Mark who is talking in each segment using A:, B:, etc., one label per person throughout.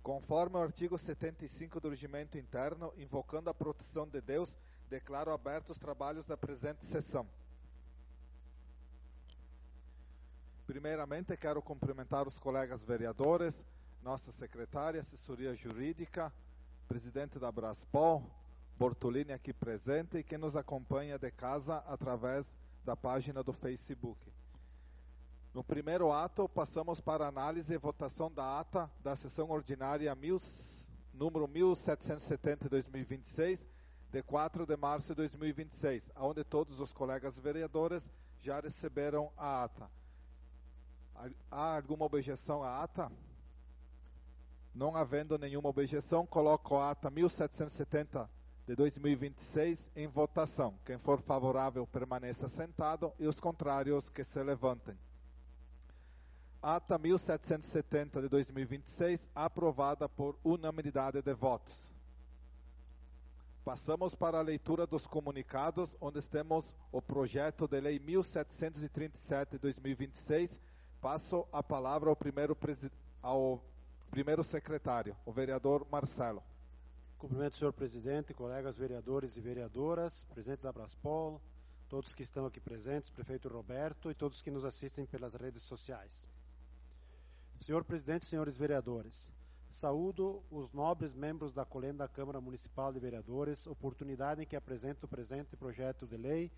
A: Conforme o artigo 75 do Regimento Interno, invocando a proteção de Deus, declaro abertos os trabalhos da presente sessão. Primeiramente, quero cumprimentar os colegas vereadores, nossa secretária, assessoria jurídica, presidente da Braspol, Bortolini aqui presente e quem nos acompanha de casa através da página do Facebook. No primeiro ato, passamos para a análise e votação da ata da sessão ordinária número 1770 de 2026, de 4 de março de 2026, onde todos os colegas vereadores já receberam a ata. Há alguma objeção à ata? Não havendo nenhuma objeção, coloco a ata 1770 de 2026 em votação. Quem for favorável permaneça sentado e os contrários que se levantem. Ata 1770 de 2026, aprovada por unanimidade de votos. Passamos para a leitura dos comunicados, onde temos o projeto de lei 1737 de 2026. Passo a palavra ao primeiro secretário, o vereador Marcelo.
B: Cumprimento o senhor presidente, colegas vereadores e vereadoras, presidente da Braspol, todos que estão aqui presentes, prefeito Roberto e todos que nos assistem pelas redes sociais. Senhor presidente, senhores vereadores, saúdo os nobres membros da Colenda da Câmara Municipal de Vereadores, oportunidade em que apresento o presente projeto de lei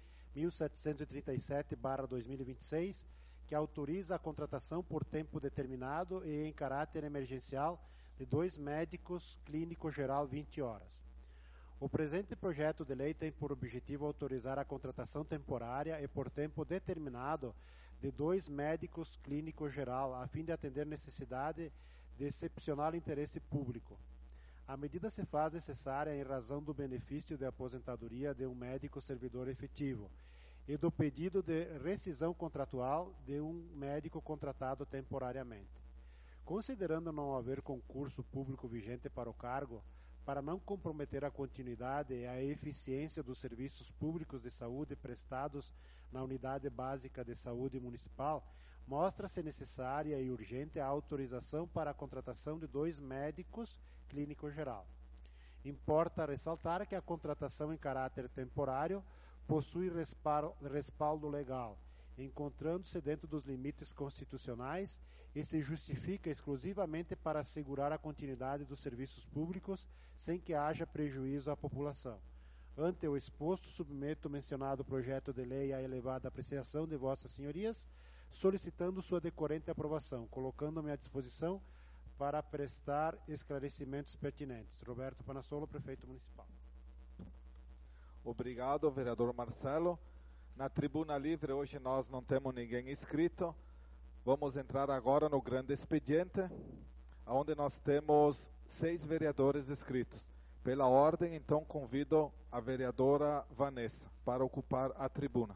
B: 1737/2026, que autoriza a contratação por tempo determinado e em caráter emergencial de 2 médicos clínico geral 20 horas. O presente projeto de lei tem por objetivo autorizar a contratação temporária e por tempo determinado de 2 médicos clínico geral, a fim de atender necessidade de excepcional interesse público. A medida se faz necessária em razão do benefício de aposentadoria de um médico servidor efetivo e do pedido de rescisão contratual de um médico contratado temporariamente. Considerando não haver concurso público vigente para o cargo, para não comprometer a continuidade e a eficiência dos serviços públicos de saúde prestados na Unidade Básica de Saúde Municipal, mostra-se necessária e urgente a autorização para a contratação de 2 médicos clínico geral. Importa ressaltar que a contratação em caráter temporário possui respaldo legal, encontrando-se dentro dos limites constitucionais e se justifica exclusivamente para assegurar a continuidade dos serviços públicos sem que haja prejuízo à população. Ante o exposto, submeto o mencionado projeto de lei à elevada apreciação de vossas senhorias, solicitando sua decorrente aprovação, colocando-me à disposição para prestar esclarecimentos pertinentes. Roberto Panassolo, prefeito municipal.
A: Obrigado, vereador Marcelo. Na tribuna livre, hoje nós não temos ninguém inscrito. Vamos entrar agora no grande expediente, onde nós temos 6 vereadores inscritos. Pela ordem, então, convido a vereadora Vanessa para ocupar a tribuna.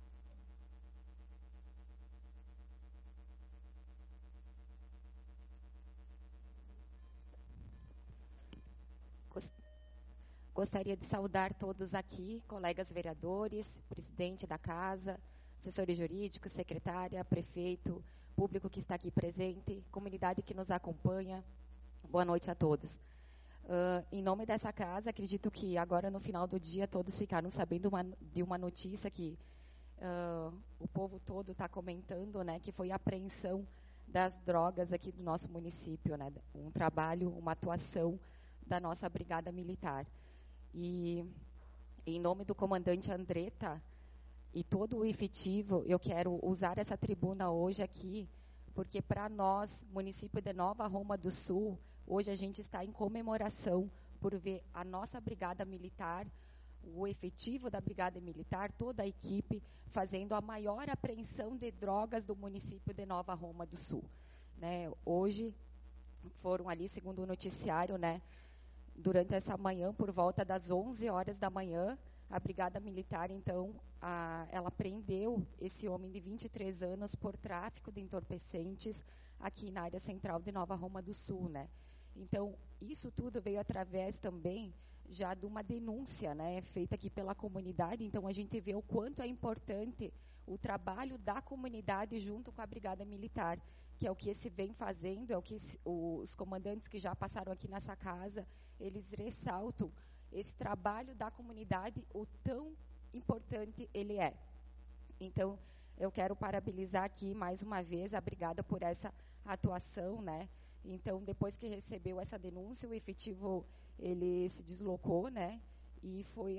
C: Gostaria de saudar todos aqui, colegas vereadores, presidente da casa, assessores jurídicos, secretária, prefeito, público que está aqui presente, comunidade que nos acompanha. Boa noite a todos. Em nome dessa casa, acredito que agora no final do dia todos ficaram sabendo de uma notícia que o povo todo está comentando, né, que foi a apreensão das drogas aqui do nosso município, né, um trabalho, uma atuação da nossa Brigada Militar. E em nome do comandante Andretta e todo o efetivo, eu quero usar essa tribuna hoje aqui, porque para nós, município de Nova Roma do Sul, hoje a gente está em comemoração por ver a nossa Brigada Militar, o efetivo da Brigada Militar, toda a equipe, fazendo a maior apreensão de drogas do município de Nova Roma do Sul. Né? Hoje foram ali, segundo o noticiário, né, durante essa manhã, por volta das 11 horas da manhã, a Brigada Militar, então, ela prendeu esse homem de 23 anos por tráfico de entorpecentes aqui na área central de Nova Roma do Sul, né? Então, isso tudo veio através também já de uma denúncia, né, feita aqui pela comunidade. Então, a gente vê o quanto é importante o trabalho da comunidade junto com a Brigada Militar, que é o que se vem fazendo, é o que os comandantes que já passaram aqui nessa casa, eles ressaltam esse trabalho da comunidade, o tão importante ele é. Então, eu quero parabenizar aqui mais uma vez a brigada por essa atuação, né? Então, depois que recebeu essa denúncia, o efetivo ele se deslocou, né? E foi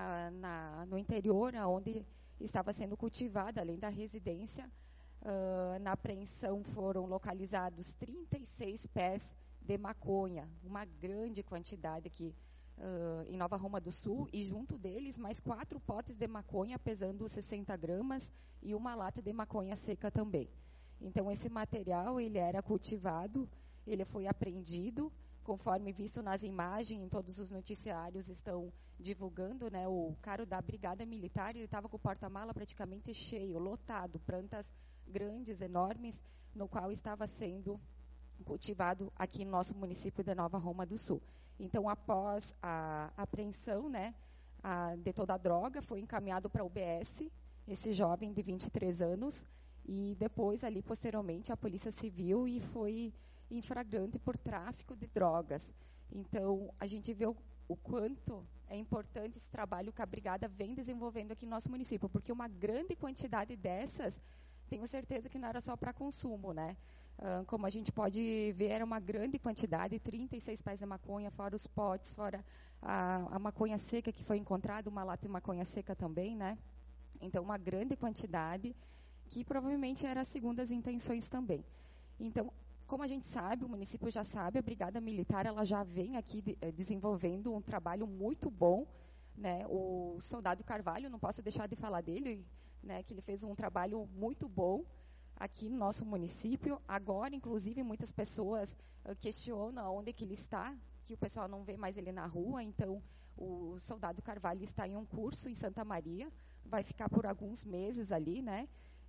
C: no interior, onde estava sendo cultivada, além da residência. Na apreensão foram localizados 36 pés de maconha, uma grande quantidade aqui em Nova Roma do Sul, e junto deles mais 4 potes de maconha pesando 60 gramas e uma lata de maconha seca também. Então, esse material ele era cultivado, ele foi apreendido, conforme visto nas imagens, em todos os noticiários estão divulgando, né, o carro da Brigada Militar, ele estava com o porta-mala praticamente cheio, lotado, plantas grandes, enormes, no qual estava sendo cultivado aqui no nosso município de Nova Roma do Sul. Então, após a apreensão, né, de toda a droga, foi encaminhado para a UBS, esse jovem de 23 anos, e depois, ali, posteriormente, a Polícia Civil e foi em flagrante por tráfico de drogas. Então, a gente vê o quanto é importante esse trabalho que a Brigada vem desenvolvendo aqui no nosso município, porque uma grande quantidade dessas, tenho certeza que não era só para consumo, né? Como a gente pode ver, era uma grande quantidade, 36 pés de maconha, fora os potes, fora a maconha seca que foi encontrada, uma lata de maconha seca também, né? Então, uma grande quantidade, que provavelmente era segundo as intenções também. Então, como a gente sabe, o município já sabe, a Brigada Militar ela já vem aqui desenvolvendo um trabalho muito bom, né? O soldado Carvalho, não posso deixar de falar dele, né? Que ele fez um trabalho muito bom aqui no nosso município. Agora, inclusive, muitas pessoas questionam onde que ele está, que o pessoal não vê mais ele na rua. Então, o soldado Carvalho está em um curso em Santa Maria, vai ficar por alguns meses ali, né?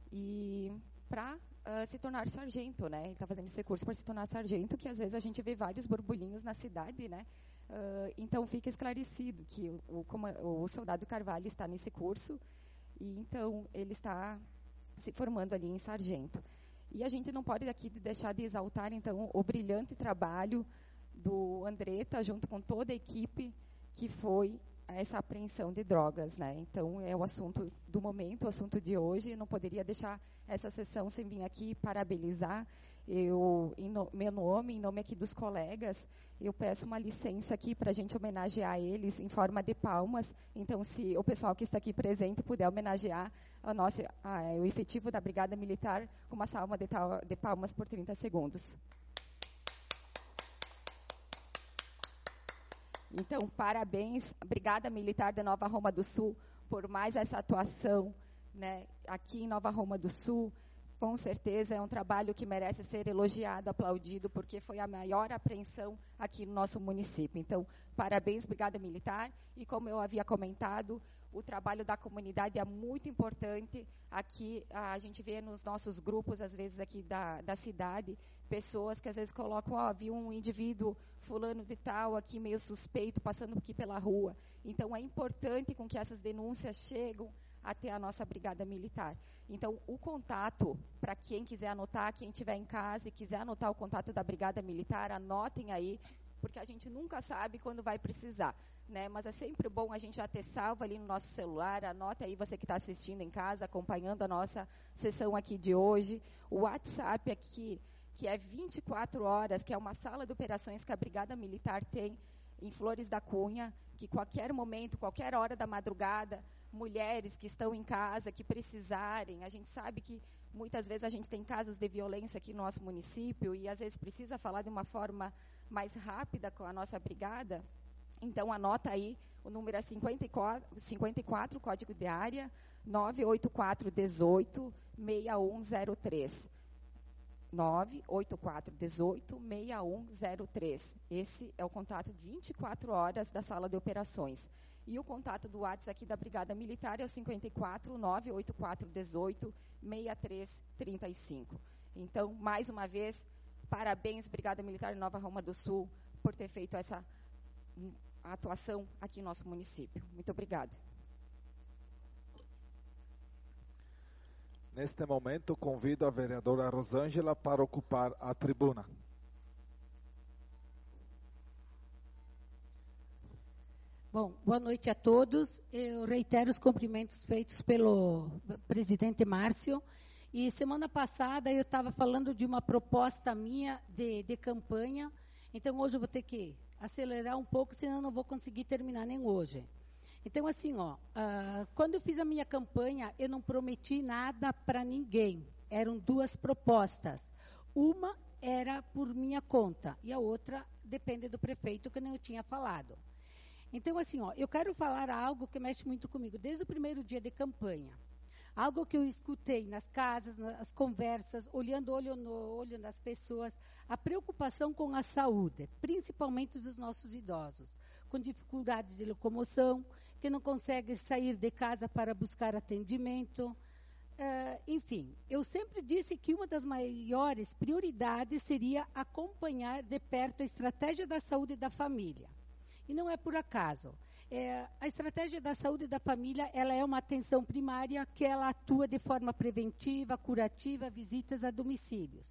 C: E para se tornar sargento, né? Ele está fazendo esse curso para se tornar sargento, que às vezes a gente vê vários borbulhinhos na cidade, né? Então fica esclarecido que o soldado Carvalho está nesse curso e então ele está se formando ali em sargento. E a gente não pode aqui deixar de exaltar então o brilhante trabalho do Andretta junto com toda a equipe que foi essa apreensão de drogas, né? Então, é o assunto do momento, o assunto de hoje. Eu não poderia deixar essa sessão sem vir aqui parabenizar. Eu, meu nome, em nome aqui dos colegas, eu peço uma licença aqui para a gente homenagear eles em forma de palmas. Então, se o pessoal que está aqui presente puder homenagear o efetivo da Brigada Militar com uma salva de palmas por 30 segundos. Então, parabéns, Brigada Militar de Nova Roma do Sul, por mais essa atuação, né, aqui em Nova Roma do Sul. Com certeza é um trabalho que merece ser elogiado, aplaudido, porque foi a maior apreensão aqui no nosso município. Então, parabéns, Brigada Militar. E como eu havia comentado, o trabalho da comunidade é muito importante. Aqui, a gente vê nos nossos grupos, às vezes aqui da cidade, pessoas que às vezes colocam, viu um indivíduo fulano de tal aqui meio suspeito, passando aqui pela rua. Então, é importante com que essas denúncias cheguem até a nossa Brigada Militar. Então, o contato, para quem quiser anotar, quem estiver em casa e quiser anotar o contato da Brigada Militar, anotem aí, porque a gente nunca sabe quando vai precisar, né? Mas é sempre bom a gente já ter salvo ali no nosso celular. Anota aí você que está assistindo em casa, acompanhando a nossa sessão aqui de hoje. O WhatsApp aqui, que é 24 horas, que é uma sala de operações que a Brigada Militar tem em Flores da Cunha, que qualquer momento, qualquer hora da madrugada, mulheres que estão em casa, que precisarem, a gente sabe que muitas vezes a gente tem casos de violência aqui no nosso município e às vezes precisa falar de uma forma mais rápida com a nossa brigada. Então, anota aí, o número é 54 código de área, 98418-6103. 98418-6103. Esse é o contato 24 horas da sala de operações. E o contato do WhatsApp aqui da Brigada Militar é o 54 98418-6335. Então, mais uma vez, parabéns, Brigada Militar de Nova Roma do Sul, por ter feito essa atuação aqui no nosso município. Muito obrigada.
A: Neste momento, convido a vereadora Rosângela para ocupar a tribuna.
D: Bom, boa noite a todos. Eu reitero os cumprimentos feitos pelo presidente Márcio. E semana passada eu estava falando de uma proposta minha de campanha. Então, hoje eu vou ter que acelerar um pouco, senão eu não vou conseguir terminar nem hoje. Então, assim, quando eu fiz a minha campanha, eu não prometi nada para ninguém. Eram duas propostas. Uma era por minha conta e a outra depende do prefeito, que eu tinha falado. Então, assim, eu quero falar algo que mexe muito comigo, desde o primeiro dia de campanha. Algo que eu escutei nas casas, nas conversas, olhando olho no olho das pessoas, a preocupação com a saúde, principalmente dos nossos idosos, com dificuldade de locomoção, que não conseguem sair de casa para buscar atendimento. Enfim, eu sempre disse que uma das maiores prioridades seria acompanhar de perto a estratégia da saúde da família. E não é por acaso. A estratégia da saúde da família, ela é uma atenção primária que ela atua de forma preventiva, curativa, visitas a domicílios.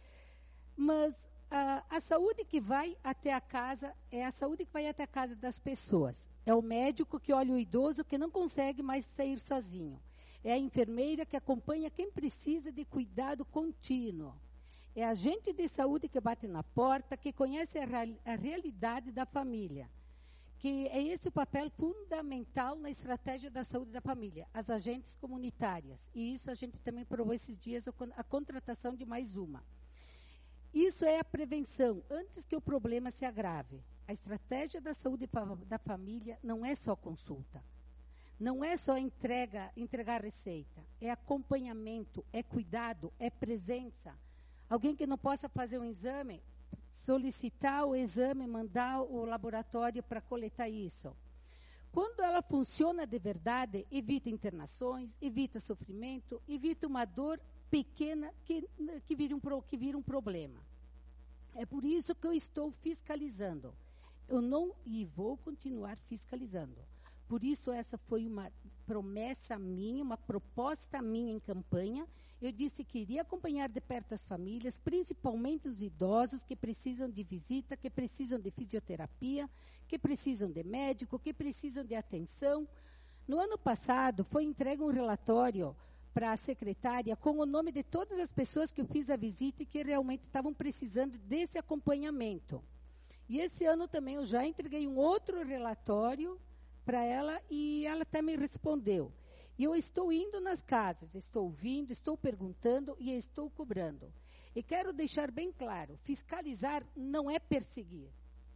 D: Mas a saúde que vai até a casa, é a saúde que vai até a casa das pessoas. É o médico que olha o idoso que não consegue mais sair sozinho. É a enfermeira que acompanha quem precisa de cuidado contínuo. É a agente de saúde que bate na porta, que conhece a realidade da família. Que é esse o papel fundamental na estratégia da saúde da família, as agentes comunitárias. E isso a gente também provou esses dias, a contratação de mais uma. Isso é a prevenção, antes que o problema se agrave. A estratégia da saúde da família não é só consulta. Não é só entregar receita. É acompanhamento, é cuidado, é presença. Alguém que não possa fazer um exame, solicitar o exame, mandar o laboratório para coletar isso. Quando ela funciona de verdade, evita internações, evita sofrimento, evita uma dor pequena que vira um problema. É por isso que eu estou fiscalizando. Eu não e vou continuar fiscalizando. Por isso essa foi uma promessa minha, uma proposta minha em campanha. Eu disse que iria acompanhar de perto as famílias, principalmente os idosos que precisam de visita, que precisam de fisioterapia, que precisam de médico, que precisam de atenção. No ano passado foi entregue um relatório para a secretária com o nome de todas as pessoas que eu fiz a visita e que realmente estavam precisando desse acompanhamento. E esse ano também eu já entreguei um outro relatório para ela e ela até me respondeu. E eu estou indo nas casas, estou ouvindo, estou perguntando e estou cobrando. E quero deixar bem claro, fiscalizar não é perseguir.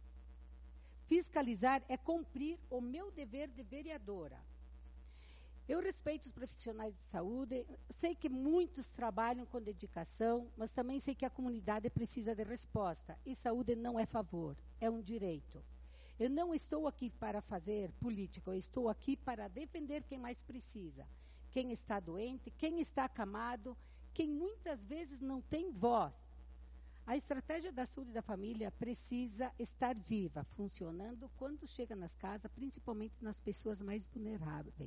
D: Fiscalizar é cumprir o meu dever de vereadora. Eu respeito os profissionais de saúde, sei que muitos trabalham com dedicação, mas também sei que a comunidade precisa de resposta. E saúde não é favor, é um direito. Eu não estou aqui para fazer política, eu estou aqui para defender quem mais precisa. Quem está doente, quem está acamado, quem muitas vezes não tem voz. A estratégia da saúde da família precisa estar viva, funcionando quando chega nas casas, principalmente nas pessoas mais vulneráveis.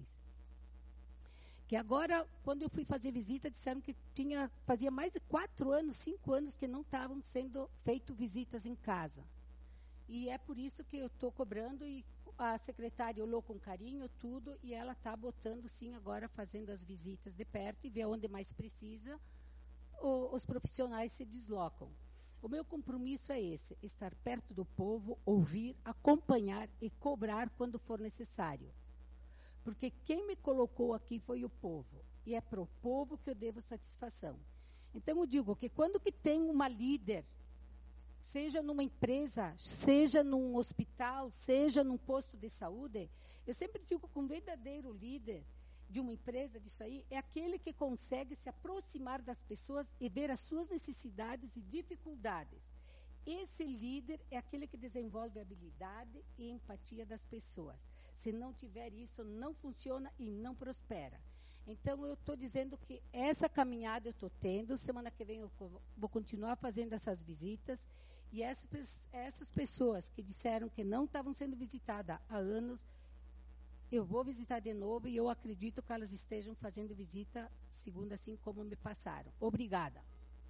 D: Que agora, quando eu fui fazer visita, disseram que fazia mais de 4 anos, 5 anos que não estavam sendo feitas visitas em casa. E é por isso que eu estou cobrando e a secretária olhou com carinho tudo e ela está botando sim agora, fazendo as visitas de perto e ver onde mais precisa, os profissionais se deslocam. O meu compromisso é esse, estar perto do povo, ouvir, acompanhar e cobrar quando for necessário. Porque quem me colocou aqui foi o povo. E é para o povo que eu devo satisfação. Então eu digo que quando que tem uma líder, seja numa empresa, seja num hospital, seja num posto de saúde, eu sempre digo que um verdadeiro líder de uma empresa disso aí é aquele que consegue se aproximar das pessoas e ver as suas necessidades e dificuldades. Esse líder é aquele que desenvolve a habilidade e empatia das pessoas. Se não tiver isso, não funciona e não prospera. Então, eu estou dizendo que essa caminhada eu estou tendo. Semana que vem eu vou continuar fazendo essas visitas. E essas pessoas que disseram que não estavam sendo visitadas há anos, Eu vou visitar de novo e eu acredito que elas estejam fazendo visita segunda, assim como me passaram. Obrigada.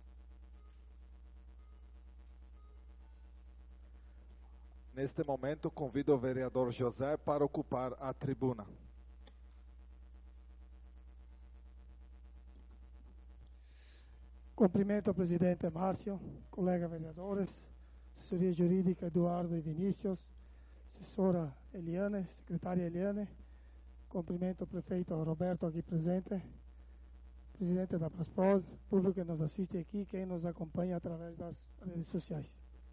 A: Neste momento, convido o vereador José para ocupar a tribuna.
E: Cumprimento ao presidente Márcio, colegas vereadores, assessoria jurídica Eduardo e Vinícius, assessora Eliane, secretária Eliane. Cumprimento o prefeito Roberto aqui presente, presidente da Braspol, público que nos assiste aqui, quem nos acompanha através das redes sociais.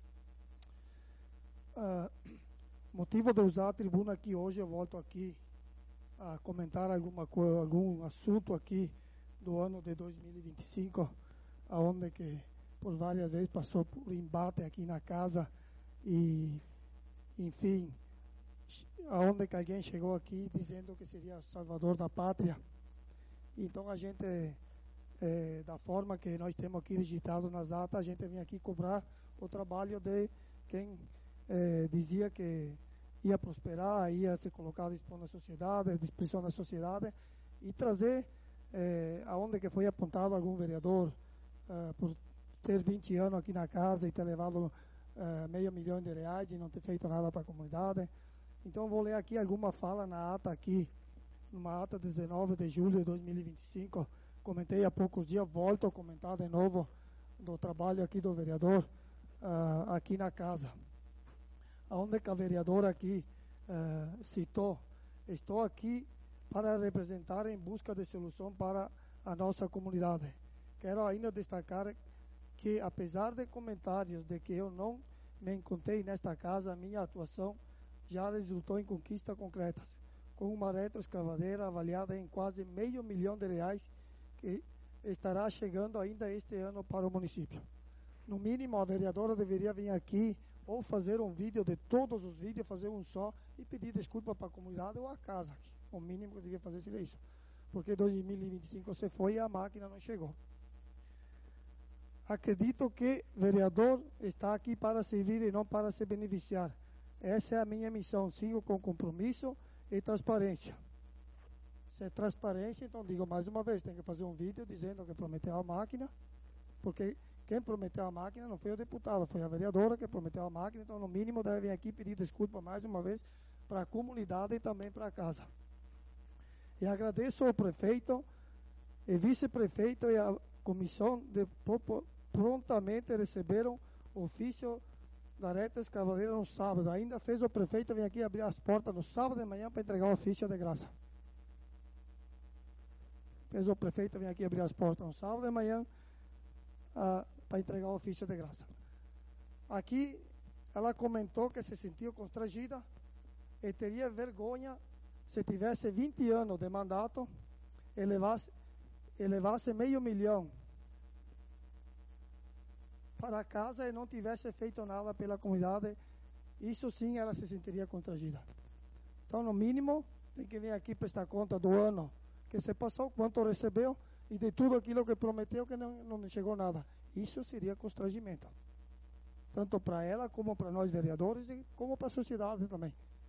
E: Motivo de usar a tribuna aqui hoje, eu volto aqui a comentar algum assunto aqui do ano de 2025, onde que por várias vezes passou por embate aqui na casa e, enfim, aonde que alguém chegou aqui dizendo que seria o salvador da pátria. Então a gente, da forma que nós temos aqui registrado nas atas, a gente vem aqui cobrar o trabalho de quem dizia que ia prosperar, ia ser colocado a expor na sociedade, a disposição da sociedade, e trazer aonde que foi apontado algum vereador por ter 20 anos aqui na casa e ter levado R$500 mil e não ter feito nada para a comunidade. Então vou ler aqui alguma fala na ata aqui, numa ata de 19 de julho de 2025. Comentei há poucos dias, volto a comentar de novo do trabalho aqui do vereador aqui na casa. Onde que a vereadora aqui citou, estou aqui para representar em busca de solução para a nossa comunidade. Quero ainda destacar que, apesar de comentários de que eu não me encontrei nesta casa, a minha atuação já resultou em conquistas concretas, com uma retroescavadeira avaliada em quase R$500 mil, que estará chegando ainda este ano para o município. No mínimo, a vereadora deveria vir aqui ou fazer um vídeo de todos os vídeos, fazer um só e pedir desculpa para a comunidade ou a casa. O mínimo que devia fazer seria isso. Porque 2025 você foi e a máquina não chegou. Acredito que o vereador está aqui para servir e não para se beneficiar. Essa é a minha missão. Sigo com compromisso e transparência. Se é transparência, então digo mais uma vez, tem que fazer um vídeo dizendo que prometeu a máquina, porque quem prometeu a máquina não foi o deputado, foi a vereadora que prometeu a máquina, então no mínimo deve vir aqui pedir desculpa mais uma vez para a comunidade e também para a casa. E agradeço ao prefeito e vice-prefeito e a comissão de prontamente receberam o ofício da retroescavadeira no sábado. Ainda fez o prefeito vir aqui abrir as portas no sábado de manhã para entregar o ofício de graça. Fez o prefeito vir aqui abrir as portas no sábado de manhã para entregar o ofício de graça. Aqui ela comentou que se sentiu constrangida e teria vergonha se tivesse 20 anos de mandato e levasse R$500 mil para casa e não tivesse feito nada pela comunidade. Isso sim ela se sentiria constrangida. Então, no mínimo, tem que vir aqui prestar conta do ano que se passou, quanto recebeu e de tudo aquilo que prometeu que não chegou nada. Isso seria constrangimento. Tanto para ela, como para nós vereadores e como para a sociedade também.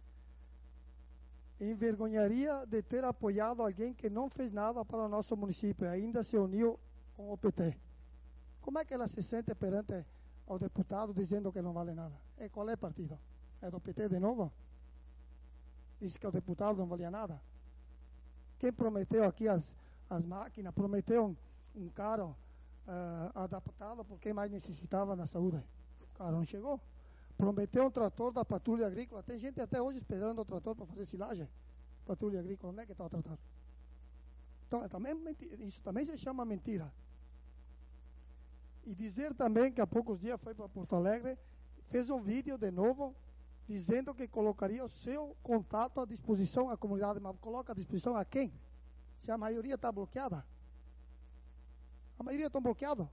E: Envergonharia de ter apoiado alguém que não fez nada para o nosso município e ainda se uniu com o PT. Como é que ela se sente perante ao deputado dizendo que não vale nada? E qual é partido? É do PT de novo? Diz que o deputado não valia nada? Quem prometeu aqui as máquinas, prometeu um carro adaptado por quem mais necessitava na saúde? O carro não chegou. Prometeu um trator da patrulha agrícola. Tem gente até hoje esperando o trator para fazer silagem. Patrulha agrícola, onde é que está o trator? Então, isso também se chama mentira. E dizer também que há poucos dias foi para Porto Alegre, fez um vídeo de novo, dizendo que colocaria o seu contato à disposição à comunidade. Mas coloca à disposição a quem? Se a maioria está bloqueada? A maioria está bloqueada?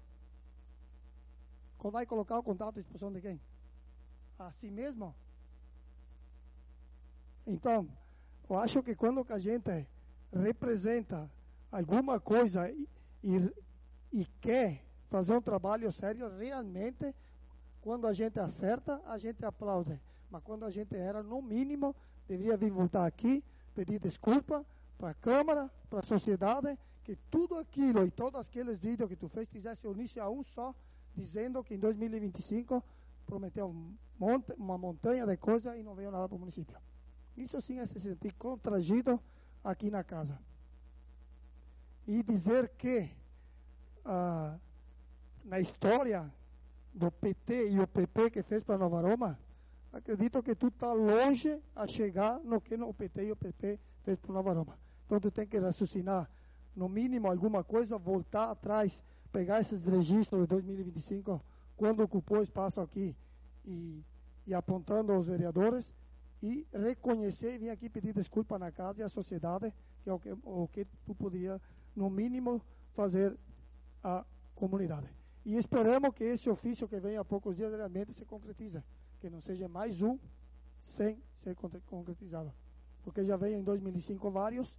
E: Vai colocar o contato à disposição de quem? A si mesmo? Então, eu acho que quando a gente representa alguma coisa e quer fazer um trabalho sério, realmente, quando a gente acerta, a gente aplaude. Mas quando a gente erra, no mínimo, deveria vir voltar aqui, pedir desculpa para a Câmara, para a sociedade, que tudo aquilo e todos aqueles vídeos que tu fez fizesse início a um só, dizendo que em 2025 prometeu uma montanha de coisas e não veio nada para o município. Isso sim é se sentir constrangido aqui na casa. E dizer que na história do PT e o PP que fez para Nova Roma, acredito que tu está longe a chegar no que o PT e o PP fez para Nova Roma. Então tu tem que raciocinar, no mínimo, alguma coisa, voltar atrás, pegar esses registros de 2025, quando ocupou espaço aqui, e apontando aos vereadores, e reconhecer e vir aqui pedir desculpa na casa e à sociedade, que é o que tu poderia, no mínimo, fazer à comunidade. E esperamos que esse ofício que vem há poucos dias realmente se concretize, que não seja mais um sem ser concretizado. Porque já veio em 2005 vários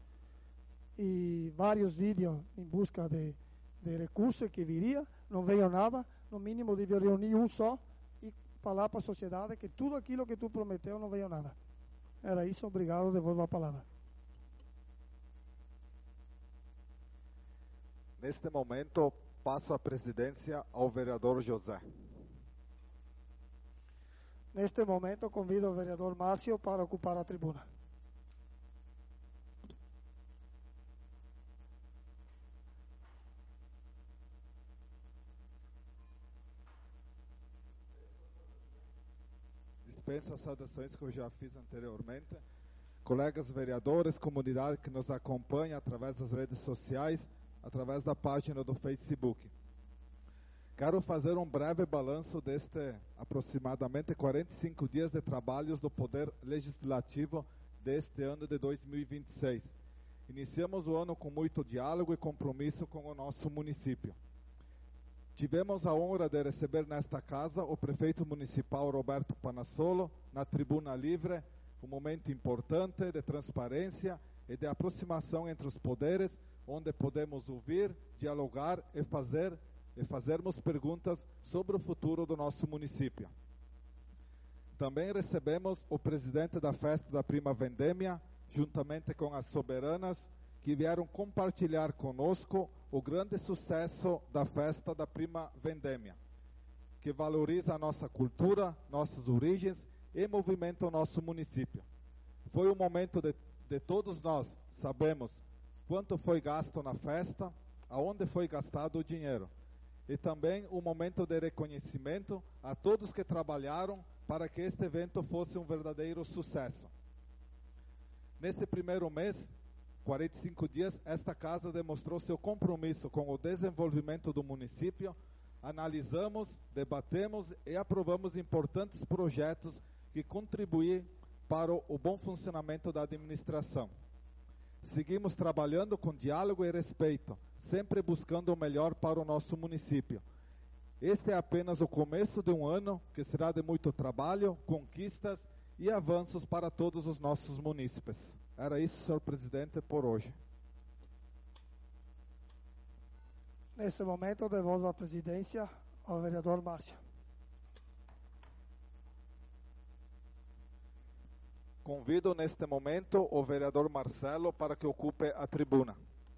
E: vídeos em busca de recursos que viria, não veio nada, no mínimo devia reunir um só e falar para a sociedade que tudo aquilo que tu prometeu não veio nada. Era isso, obrigado, devolvo a palavra.
A: Neste momento, passo a presidência ao vereador José.
E: Neste momento, convido o vereador Márcio para ocupar a tribuna.
A: Dispenso as saudações que eu já fiz anteriormente. Colegas vereadores, comunidade que nos acompanha através das redes sociais, através da página do Facebook. Quero fazer um breve balanço deste aproximadamente 45 dias de trabalhos do Poder Legislativo deste ano de 2026. Iniciamos o ano com muito diálogo e compromisso com o nosso município. Tivemos a honra de receber nesta casa o prefeito municipal Roberto Panassolo, na tribuna livre, um momento importante de transparência e de aproximação entre os poderes, onde podemos ouvir, dialogar e fazermos perguntas sobre o futuro do nosso município. Também recebemos o presidente da festa da Prima Vendêmia, juntamente com as soberanas, que vieram compartilhar conosco o grande sucesso da festa da Prima Vendêmia, que valoriza a nossa cultura, nossas origens e movimenta o nosso município. Foi um momento de todos nós sabemos quanto foi gasto na festa, aonde foi gastado o dinheiro. E também um momento de reconhecimento a todos que trabalharam para que este evento fosse um verdadeiro sucesso. Neste primeiro mês, 45 dias, esta casa demonstrou seu compromisso com o desenvolvimento do município. Analisamos, debatemos e aprovamos importantes projetos que contribuem para o bom funcionamento da administração. Seguimos trabalhando com diálogo e respeito, sempre buscando o melhor para o nosso município. Este é apenas o começo de um ano que será de muito trabalho, conquistas e avanços para todos os nossos munícipes. Era isso, senhor presidente, por hoje.
E: Nesse momento, eu devolvo a presidência ao vereador Márcio.
A: Convido neste momento o vereador Marcelo para que ocupe a tribuna.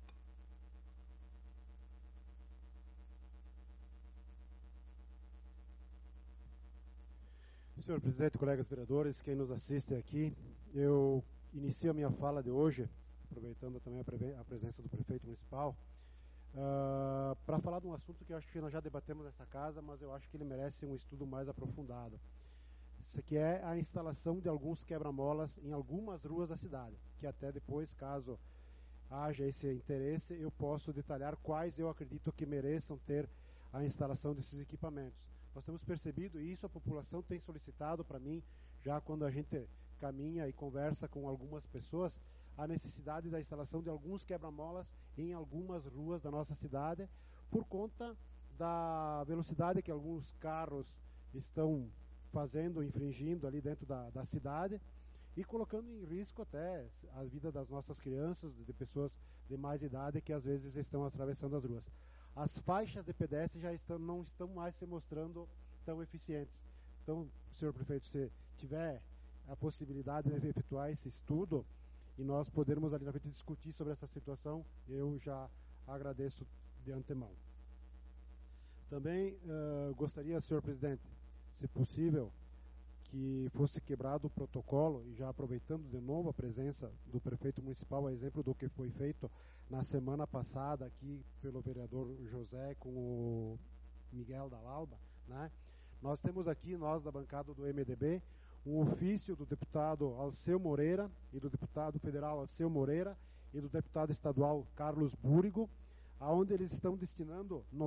B: Senhor presidente, colegas vereadores, quem nos assiste aqui, eu inicio a minha fala de hoje, aproveitando também a presença do prefeito municipal, para falar de um assunto que eu acho que nós já debatemos nessa casa, mas eu acho que ele merece um estudo mais aprofundado. Isso aqui é a instalação de alguns quebra-molas em algumas ruas da cidade, que até depois, caso haja esse interesse, eu posso detalhar quais eu acredito que mereçam ter a instalação desses equipamentos. Nós temos percebido isso, a população tem solicitado para mim, já quando a gente caminha e conversa com algumas pessoas, a necessidade da instalação de alguns quebra-molas em algumas ruas da nossa cidade, por conta da velocidade que alguns carros estão fazendo, infringindo ali dentro da cidade, e colocando em risco até a vida das nossas crianças, de pessoas de mais idade que às vezes estão atravessando as ruas. As faixas de pedestre não estão mais se mostrando tão eficientes. Então, senhor prefeito, se tiver a possibilidade de efetuar esse estudo e nós podermos ali na frente discutir sobre essa situação, eu já agradeço de antemão. Também gostaria, senhor presidente, se possível, que fosse quebrado o protocolo, e já aproveitando de novo a presença do prefeito municipal, a exemplo do que foi feito na semana passada aqui pelo vereador José com o Miguel da Alba, né? Nós temos aqui, nós da bancada do MDB, um ofício do deputado Alceu Moreira e do deputado federal Alceu Moreira e do deputado estadual Carlos Búrigo, aonde eles estão destinando R$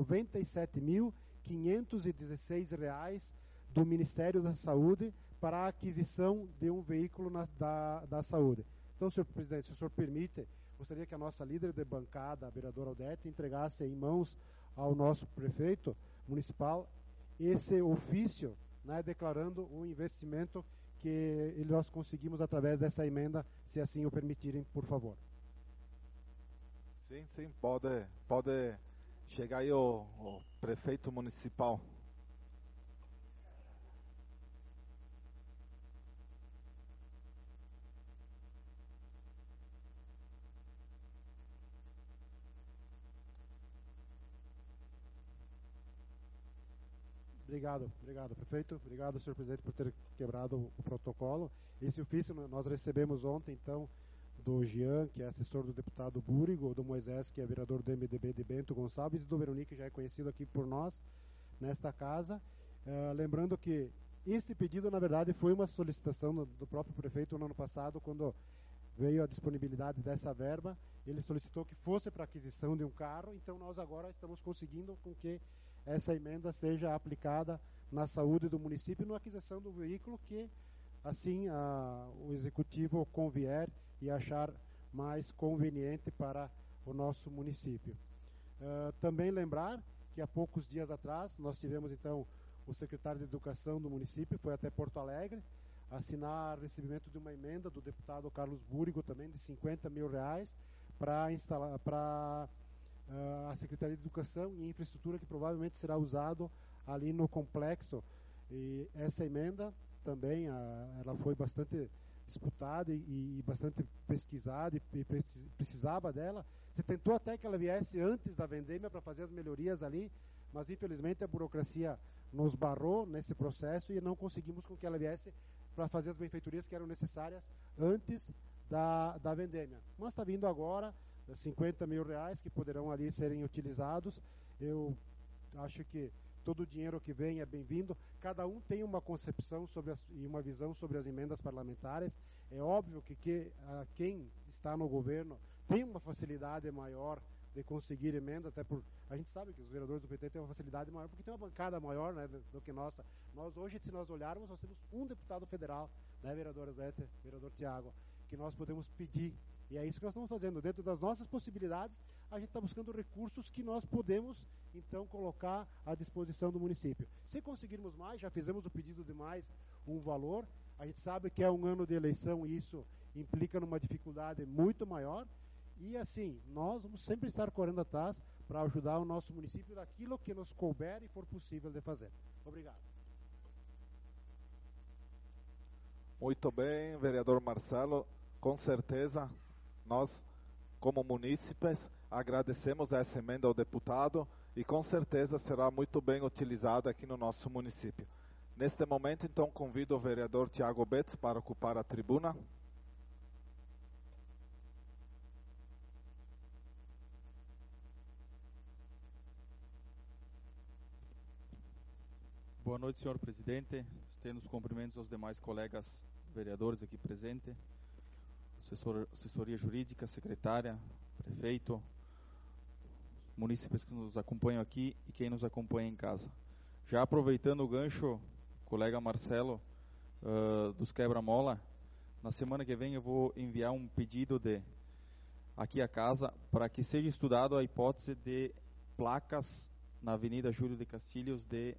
B: 97.516 do Ministério da Saúde para a aquisição de um veículo da saúde. Então, senhor presidente, se o senhor permite, gostaria que a nossa líder de bancada, a vereadora Odete, entregasse em mãos ao nosso prefeito municipal esse ofício, né, declarando o investimento que nós conseguimos através dessa emenda, se assim o permitirem, por favor.
A: Sim, pode chegar aí o prefeito municipal.
B: Obrigado, prefeito. Obrigado, senhor presidente, por ter quebrado o protocolo. Esse ofício nós recebemos ontem, então, do Jean, que é assessor do deputado Búrigo, do Moisés, que é vereador do MDB de Bento Gonçalves, e do Veronique, que já é conhecido aqui por nós, nesta casa. Lembrando que esse pedido, na verdade, foi uma solicitação do próprio prefeito no ano passado, quando veio a disponibilidade dessa verba. Ele solicitou que fosse para aquisição de um carro, então nós agora estamos conseguindo com que essa emenda seja aplicada na saúde do município e na aquisição do veículo que, assim, o executivo convier e achar mais conveniente para o nosso município. Também lembrar que há poucos dias atrás nós tivemos, então, o secretário de Educação do município, foi até Porto Alegre, assinar recebimento de uma emenda do deputado Carlos Búrigo, também de R$50 mil, para instalar, para a Secretaria de Educação e Infraestrutura, que provavelmente será usado ali no complexo. E essa emenda também, ela foi bastante disputada e bastante pesquisada e precisava dela. Se tentou até que ela viesse antes da vendêmia para fazer as melhorias ali, mas infelizmente a burocracia nos barrou nesse processo e não conseguimos com que ela viesse para fazer as benfeitorias que eram necessárias antes da vendêmia. Mas está vindo agora R$50 mil que poderão ali serem utilizados. Eu acho que todo o dinheiro que vem é bem-vindo. Cada um tem uma concepção e uma visão sobre as emendas parlamentares. É óbvio que quem está no governo tem uma facilidade maior de conseguir emendas, até por a gente sabe que os vereadores do PT têm uma facilidade maior, porque tem uma bancada maior, né, do que nossa. Nós hoje, se nós olharmos, nós temos um deputado federal, né, vereadora Zete, vereador Tiago, que nós podemos pedir. E é isso que nós estamos fazendo. Dentro das nossas possibilidades, a gente está buscando recursos que nós podemos, então, colocar à disposição do município. Se conseguirmos mais, já fizemos o pedido de mais um valor. A gente sabe que é um ano de eleição e isso implica numa dificuldade muito maior. E, assim, nós vamos sempre estar correndo atrás para ajudar o nosso município daquilo que nos couber e for possível de fazer. Obrigado.
A: Muito bem, vereador Marcelo. Com certeza, nós, como munícipes, agradecemos essa emenda ao deputado e com certeza será muito bem utilizada aqui no nosso município. Neste momento, então, convido o vereador Tiago Betts para ocupar a tribuna.
F: Boa noite, senhor presidente. Estendo os cumprimentos aos demais colegas vereadores aqui presentes, assessoria jurídica, secretária, prefeito, munícipes que nos acompanham aqui e quem nos acompanha em casa. Já aproveitando o gancho, colega Marcelo, dos quebra-mola, na semana que vem eu vou enviar um pedido aqui à casa para que seja estudado a hipótese de placas na Avenida Júlio de Castilhos de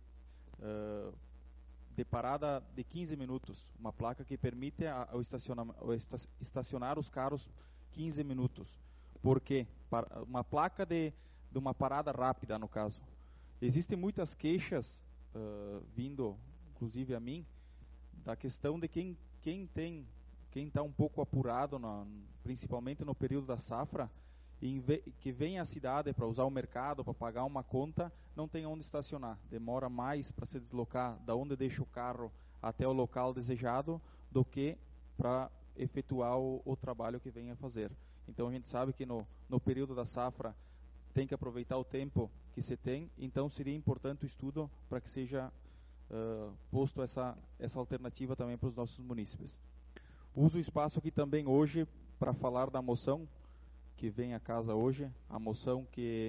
F: parada de 15 minutos, uma placa que permite estacionar os carros 15 minutos. Por quê? Uma placa de uma parada rápida, no caso. Existem muitas queixas, vindo, inclusive a mim, da questão de quem tem quem está um pouco apurado, principalmente no período da safra, que vem à cidade para usar o mercado, para pagar uma conta, não tem onde estacionar. Demora mais para se deslocar da onde deixa o carro até o local desejado do que para efetuar o trabalho que vem a fazer. Então a gente sabe que no período da safra tem que aproveitar o tempo que se tem, então seria importante o estudo para que seja posto essa alternativa também para os nossos munícipes. Uso o espaço aqui também hoje para falar da moção que vem à casa hoje, a moção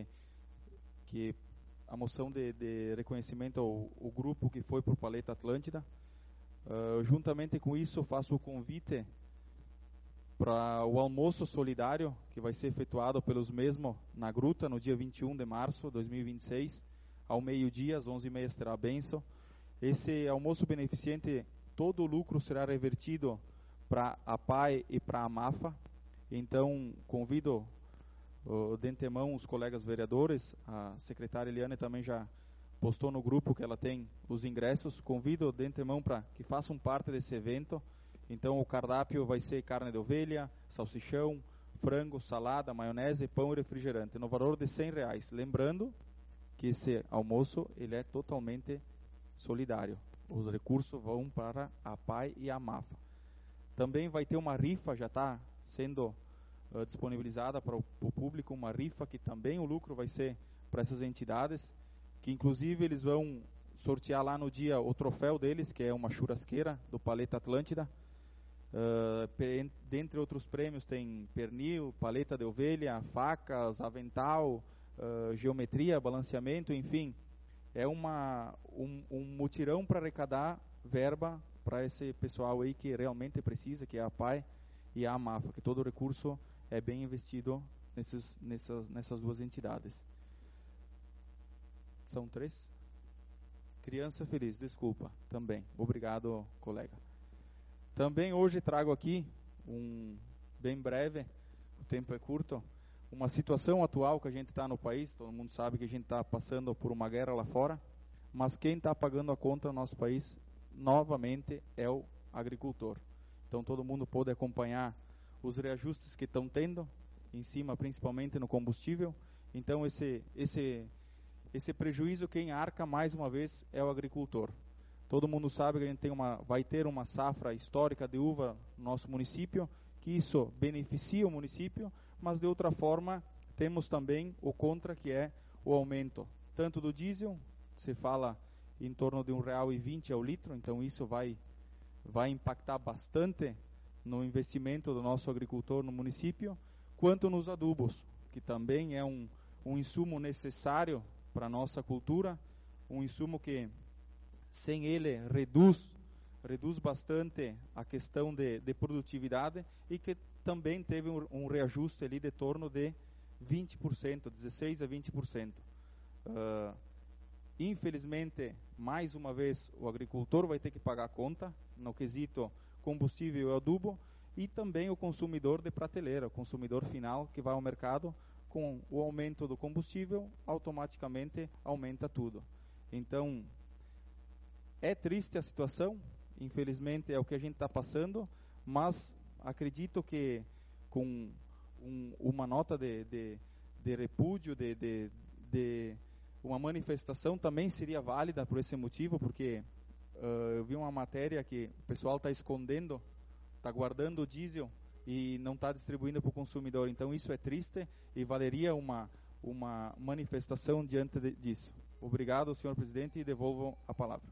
F: a moção de reconhecimento ao grupo que foi para o Paleta Atlântida. Juntamente com isso, faço o convite para o almoço solidário que vai ser efetuado pelos mesmos na Gruta no dia 21 de março de 2026, ao meio-dia, às 11h30 terá a bênção. Esse almoço beneficente, todo o lucro será revertido para a PAI e para a MAFA. Então, convido de antemão os colegas vereadores, a secretária Eliane também já postou no grupo que ela tem os ingressos, convido de antemão para que façam parte desse evento. Então, o cardápio vai ser carne de ovelha, salsichão, frango, salada, maionese, pão e refrigerante, no valor de R$100. Lembrando que esse almoço ele é totalmente solidário. Os recursos vão para a PAI e a MAFA. Também vai ter uma rifa, já está sendo disponibilizada para o público, uma rifa que também o lucro vai ser para essas entidades, que inclusive eles vão sortear lá no dia o troféu deles, que é uma churrasqueira do Paleta Atlântida. Dentre outros prêmios tem pernil, paleta de ovelha, facas, avental, geometria, balanceamento, enfim. É um mutirão para arrecadar verba para esse pessoal aí que realmente precisa, que é a PAI e a MAFA, que todo o recurso é bem investido nessas duas entidades. São 3? Criança Feliz, desculpa, também. Obrigado, colega. Também hoje trago aqui, bem breve, o tempo é curto, uma situação atual que a gente está no país. Todo mundo sabe que a gente está passando por uma guerra lá fora, mas quem está pagando a conta no nosso país, novamente, é o agricultor. Então todo mundo pode acompanhar os reajustes que estão tendo, em cima principalmente no combustível. Então esse prejuízo quem arca mais uma vez é o agricultor. Todo mundo sabe que a gente vai ter uma safra histórica de uva no nosso município, que isso beneficia o município, mas de outra forma temos também o contra, que é o aumento tanto do diesel, se fala em torno de R$1,20 ao litro, então isso vai impactar bastante no investimento do nosso agricultor no município, quanto nos adubos, que também é um insumo necessário para a nossa cultura, um insumo que sem ele reduz bastante a questão de produtividade e que também teve um reajuste ali de torno de 20%, 16% a 20%. Infelizmente, mais uma vez, o agricultor vai ter que pagar a conta no quesito combustível e adubo, e também o consumidor de prateleira, o consumidor final que vai ao mercado, com o aumento do combustível, automaticamente aumenta tudo. Então, é triste a situação, infelizmente é o que a gente está passando, mas acredito que com uma nota de repúdio, de uma manifestação também seria válida por esse motivo, porque eu vi uma matéria que o pessoal está escondendo, está guardando o diesel e não está distribuindo para o consumidor. Então isso é triste e valeria uma manifestação diante disso. Obrigado, senhor presidente, e devolvo a palavra.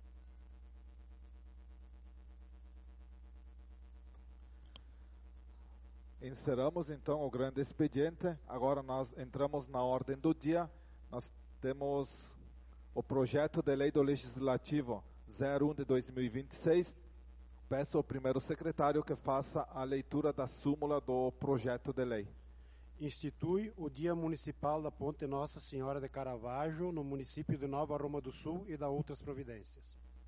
A: Encerramos então o grande expediente. Agora nós entramos na ordem do dia. Nós temos o projeto de lei do Legislativo 01 de 2026. Peço ao primeiro secretário que faça a leitura da súmula do projeto de lei.
B: Institui o Dia Municipal da Ponte Nossa Senhora de Caravaggio no município de Nova Roma do Sul e da outras providências.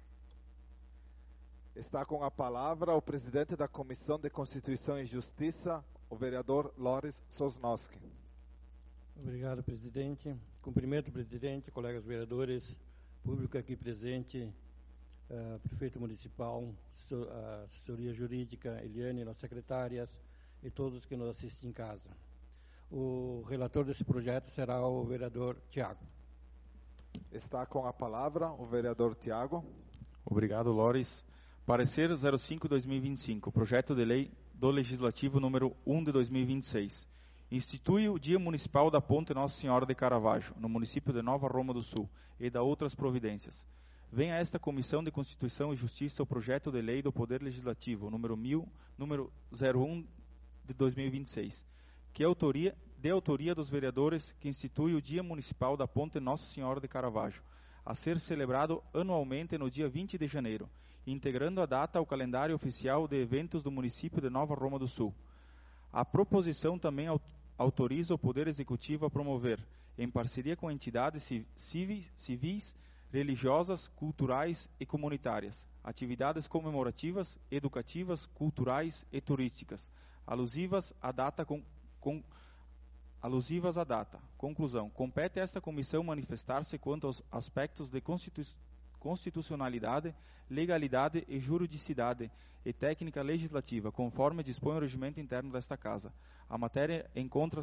A: Está com a palavra o presidente da Comissão de Constituição e Justiça, o vereador Loris Sosnowski.
G: Obrigado, presidente. Cumprimento o presidente, colegas vereadores, público aqui presente, prefeito municipal, a assessoria jurídica, Eliane, nossas secretárias e todos que nos assistem em casa. O relator desse projeto será o vereador Tiago.
A: Está com a palavra o vereador Tiago.
F: Obrigado, Lores. Parecer 05/2025, projeto de lei do Legislativo número 1 de 2026. Institui o Dia Municipal da Ponte Nossa Senhora de Caravaggio, no município de Nova Roma do Sul, e da outras providências. Vem a esta Comissão de Constituição e Justiça o projeto de lei do Poder Legislativo, número 01 de 2026, que de autoria dos vereadores, que institui o Dia Municipal da Ponte Nossa Senhora de Caravaggio, a ser celebrado anualmente no dia 20 de janeiro, integrando a data ao calendário oficial de eventos do município de Nova Roma do Sul. A proposição também autoriza o Poder Executivo a promover, em parceria com entidades civis, religiosas, culturais e comunitárias, atividades comemorativas, educativas, culturais e turísticas, alusivas à data. Conclusão. Compete a esta comissão manifestar-se quanto aos aspectos de constitucionalidade, legalidade e juridicidade e técnica legislativa, conforme dispõe o regimento interno desta Casa. A matéria encontra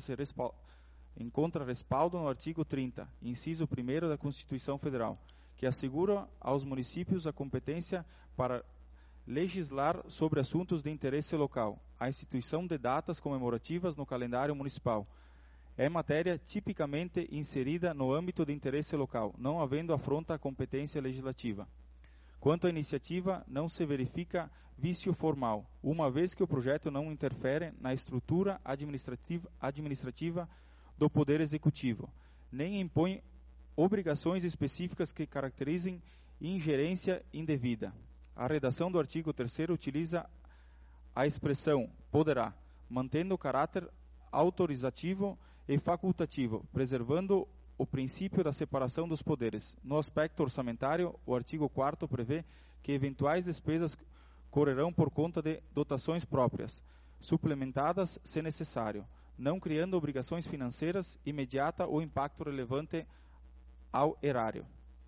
F: respaldo no artigo 30, inciso 1º da Constituição Federal, que assegura aos municípios a competência para legislar sobre assuntos de interesse local, a instituição de datas comemorativas no calendário municipal. É matéria tipicamente inserida no âmbito de interesse local, não havendo afronta à competência legislativa. Quanto à iniciativa, não se verifica vício formal, uma vez que o projeto não interfere na estrutura administrativa do Poder Executivo, nem impõe obrigações específicas que caracterizem ingerência indevida. A redação do artigo 3º utiliza a expressão poderá, mantendo o caráter autorizativo e facultativo, preservando o princípio da separação dos poderes. No aspecto orçamentário, o artigo 4º prevê que eventuais despesas correrão por conta de dotações próprias, suplementadas se necessário, não criando obrigações financeiras imediata ou impacto relevante ao erário.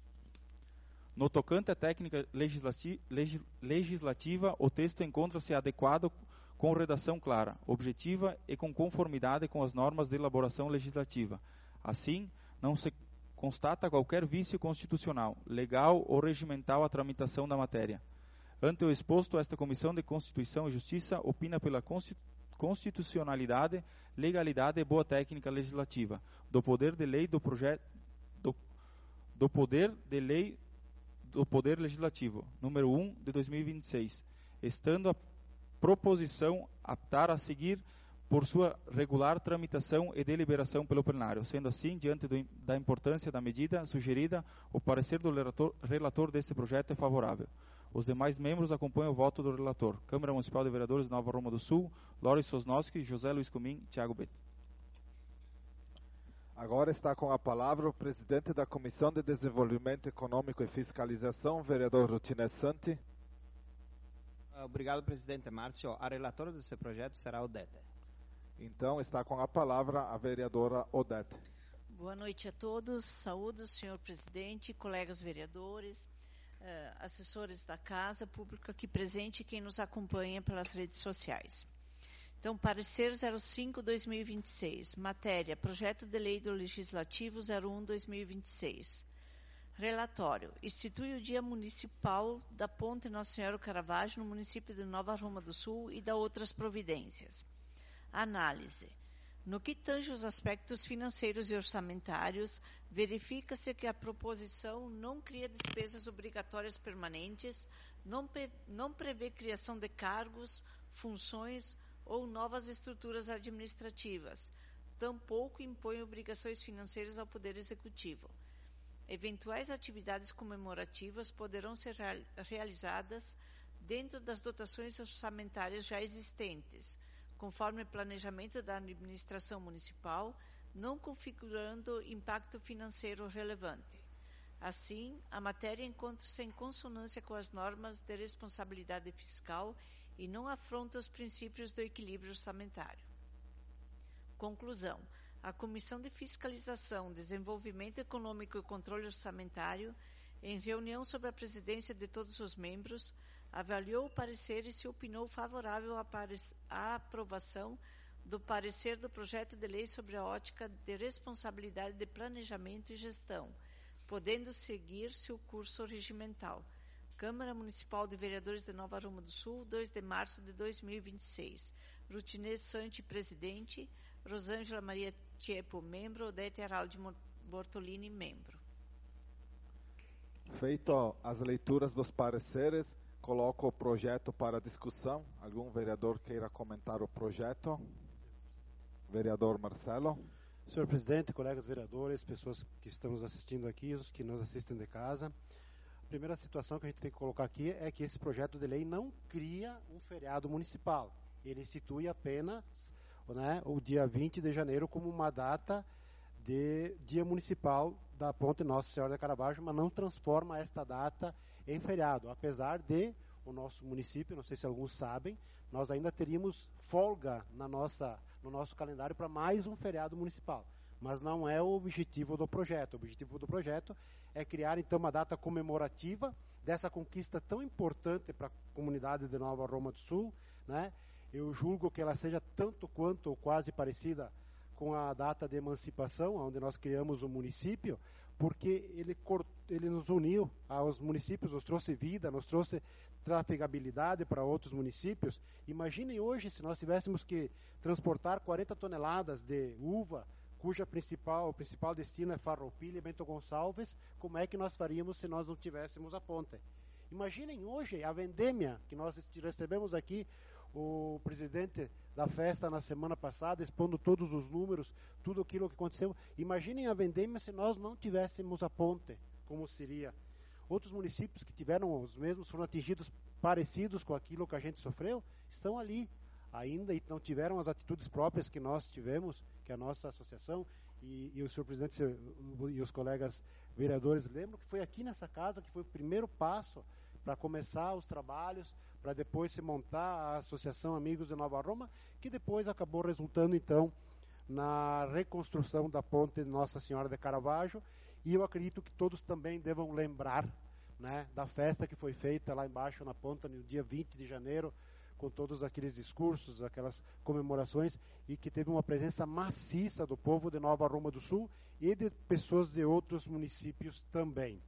F: No tocante à técnica legislativa, o texto encontra-se adequado com redação clara, objetiva e com conformidade com as normas de elaboração legislativa. Assim, não se constata qualquer vício constitucional, legal ou regimental à tramitação da matéria. Ante o exposto, esta Comissão de Constituição e Justiça opina pela constitucionalidade, legalidade e boa técnica legislativa, do poder de lei do projeto do Poder Legislativo, número 1 de 2026, estando a proposição aptar a seguir por sua regular tramitação e deliberação pelo plenário. Sendo assim, diante da importância da medida sugerida, o parecer do relator deste projeto é favorável. Os demais membros acompanham o voto do relator. Câmara Municipal de Vereadores de Nova Roma do Sul, Lores Sosnowski, José Luiz Comim, Tiago Beto.
A: Agora está com a palavra o presidente da Comissão de Desenvolvimento Econômico e Fiscalização, vereador Rutinez Santi.
H: Obrigado, presidente Márcio. A relatora desse projeto será Odete.
A: Então, está com a palavra a vereadora Odete.
I: Boa noite a todos. Saúdo, senhor presidente, colegas vereadores, assessores da casa, público aqui presente e quem nos acompanha pelas redes sociais. Então, parecer 05/2026, matéria, projeto de lei do Legislativo 01/2026. Relatório, institui o Dia Municipal da Ponte Nossa Senhora do Caravaggio no município de Nova Roma do Sul e da outras providências. Análise. No que tange os aspectos financeiros e orçamentários, verifica-se que a proposição não cria despesas obrigatórias permanentes, não prevê criação de cargos, funções ou novas estruturas administrativas, tampouco impõe obrigações financeiras ao Poder Executivo. Eventuais atividades comemorativas poderão ser realizadas dentro das dotações orçamentárias já existentes, conforme planejamento da administração municipal, não configurando impacto financeiro relevante. Assim, a matéria encontra-se em consonância com as normas de responsabilidade fiscal e não afronta os princípios do equilíbrio orçamentário. Conclusão. A Comissão de Fiscalização, Desenvolvimento Econômico e Controle Orçamentário, em reunião sob a presidência de todos os membros, avaliou o parecer e se opinou favorável à aprovação do parecer do projeto de lei sobre a ótica de responsabilidade de planejamento e gestão, podendo seguir-se o curso regimental. Câmara Municipal de Vereadores de Nova Aroma do Sul, 2 de março de 2026. Rutinês Santi, presidente. Rosângela Maria Tiepo, membro. Odete Araldi Bortolini, membro.
A: Feito as leituras dos pareceres, coloco o projeto para discussão. Algum vereador queira comentar o projeto? Vereador Marcelo.
B: Senhor presidente, colegas vereadores, pessoas que estamos assistindo aqui, os que nos assistem de casa. A primeira situação que a gente tem que colocar aqui é que esse projeto de lei não cria um feriado municipal. Ele institui apenas, né, o dia 20 de janeiro como uma data de dia municipal da Ponte Nossa Senhora de Caravaggio, mas não transforma esta data em feriado, apesar de o nosso município, não sei se alguns sabem, nós ainda teríamos folga no nosso calendário para mais um feriado municipal, mas não é o objetivo do projeto. O objetivo do projeto é criar então uma data comemorativa dessa conquista tão importante para a comunidade de Nova Roma do Sul, né? Eu julgo que ela seja tanto quanto ou quase parecida com a data de emancipação, onde nós criamos o município, porque ele nos uniu aos municípios, nos trouxe vida, nos trouxe trafegabilidade para outros municípios. Imaginem hoje se nós tivéssemos que transportar 40 toneladas de uva, cuja o principal destino é Farroupilha e Bento Gonçalves, como é que nós faríamos se nós não tivéssemos a ponte? Imaginem hoje a vendêmia que nós recebemos aqui, o presidente da festa na semana passada, expondo todos os números, tudo aquilo que aconteceu. Imaginem a vendêmia se nós não tivéssemos a ponte, como seria. Outros municípios que tiveram os mesmos, foram atingidos parecidos com aquilo que a gente sofreu, estão ali ainda e não tiveram as atitudes próprias que nós tivemos, que a nossa associação e o senhor presidente e os colegas vereadores lembram que foi aqui nessa casa que foi o primeiro passo para começar os trabalhos, para depois se montar a Associação Amigos de Nova Roma, que depois acabou resultando então na reconstrução da ponte Nossa Senhora de Caravaggio. E eu acredito que todos também devam lembrar, né, da festa que foi feita lá embaixo na ponta no dia 20 de janeiro, com todos aqueles discursos, aquelas comemorações, e que teve uma presença maciça do povo de Nova Roma do Sul e de pessoas de outros municípios também.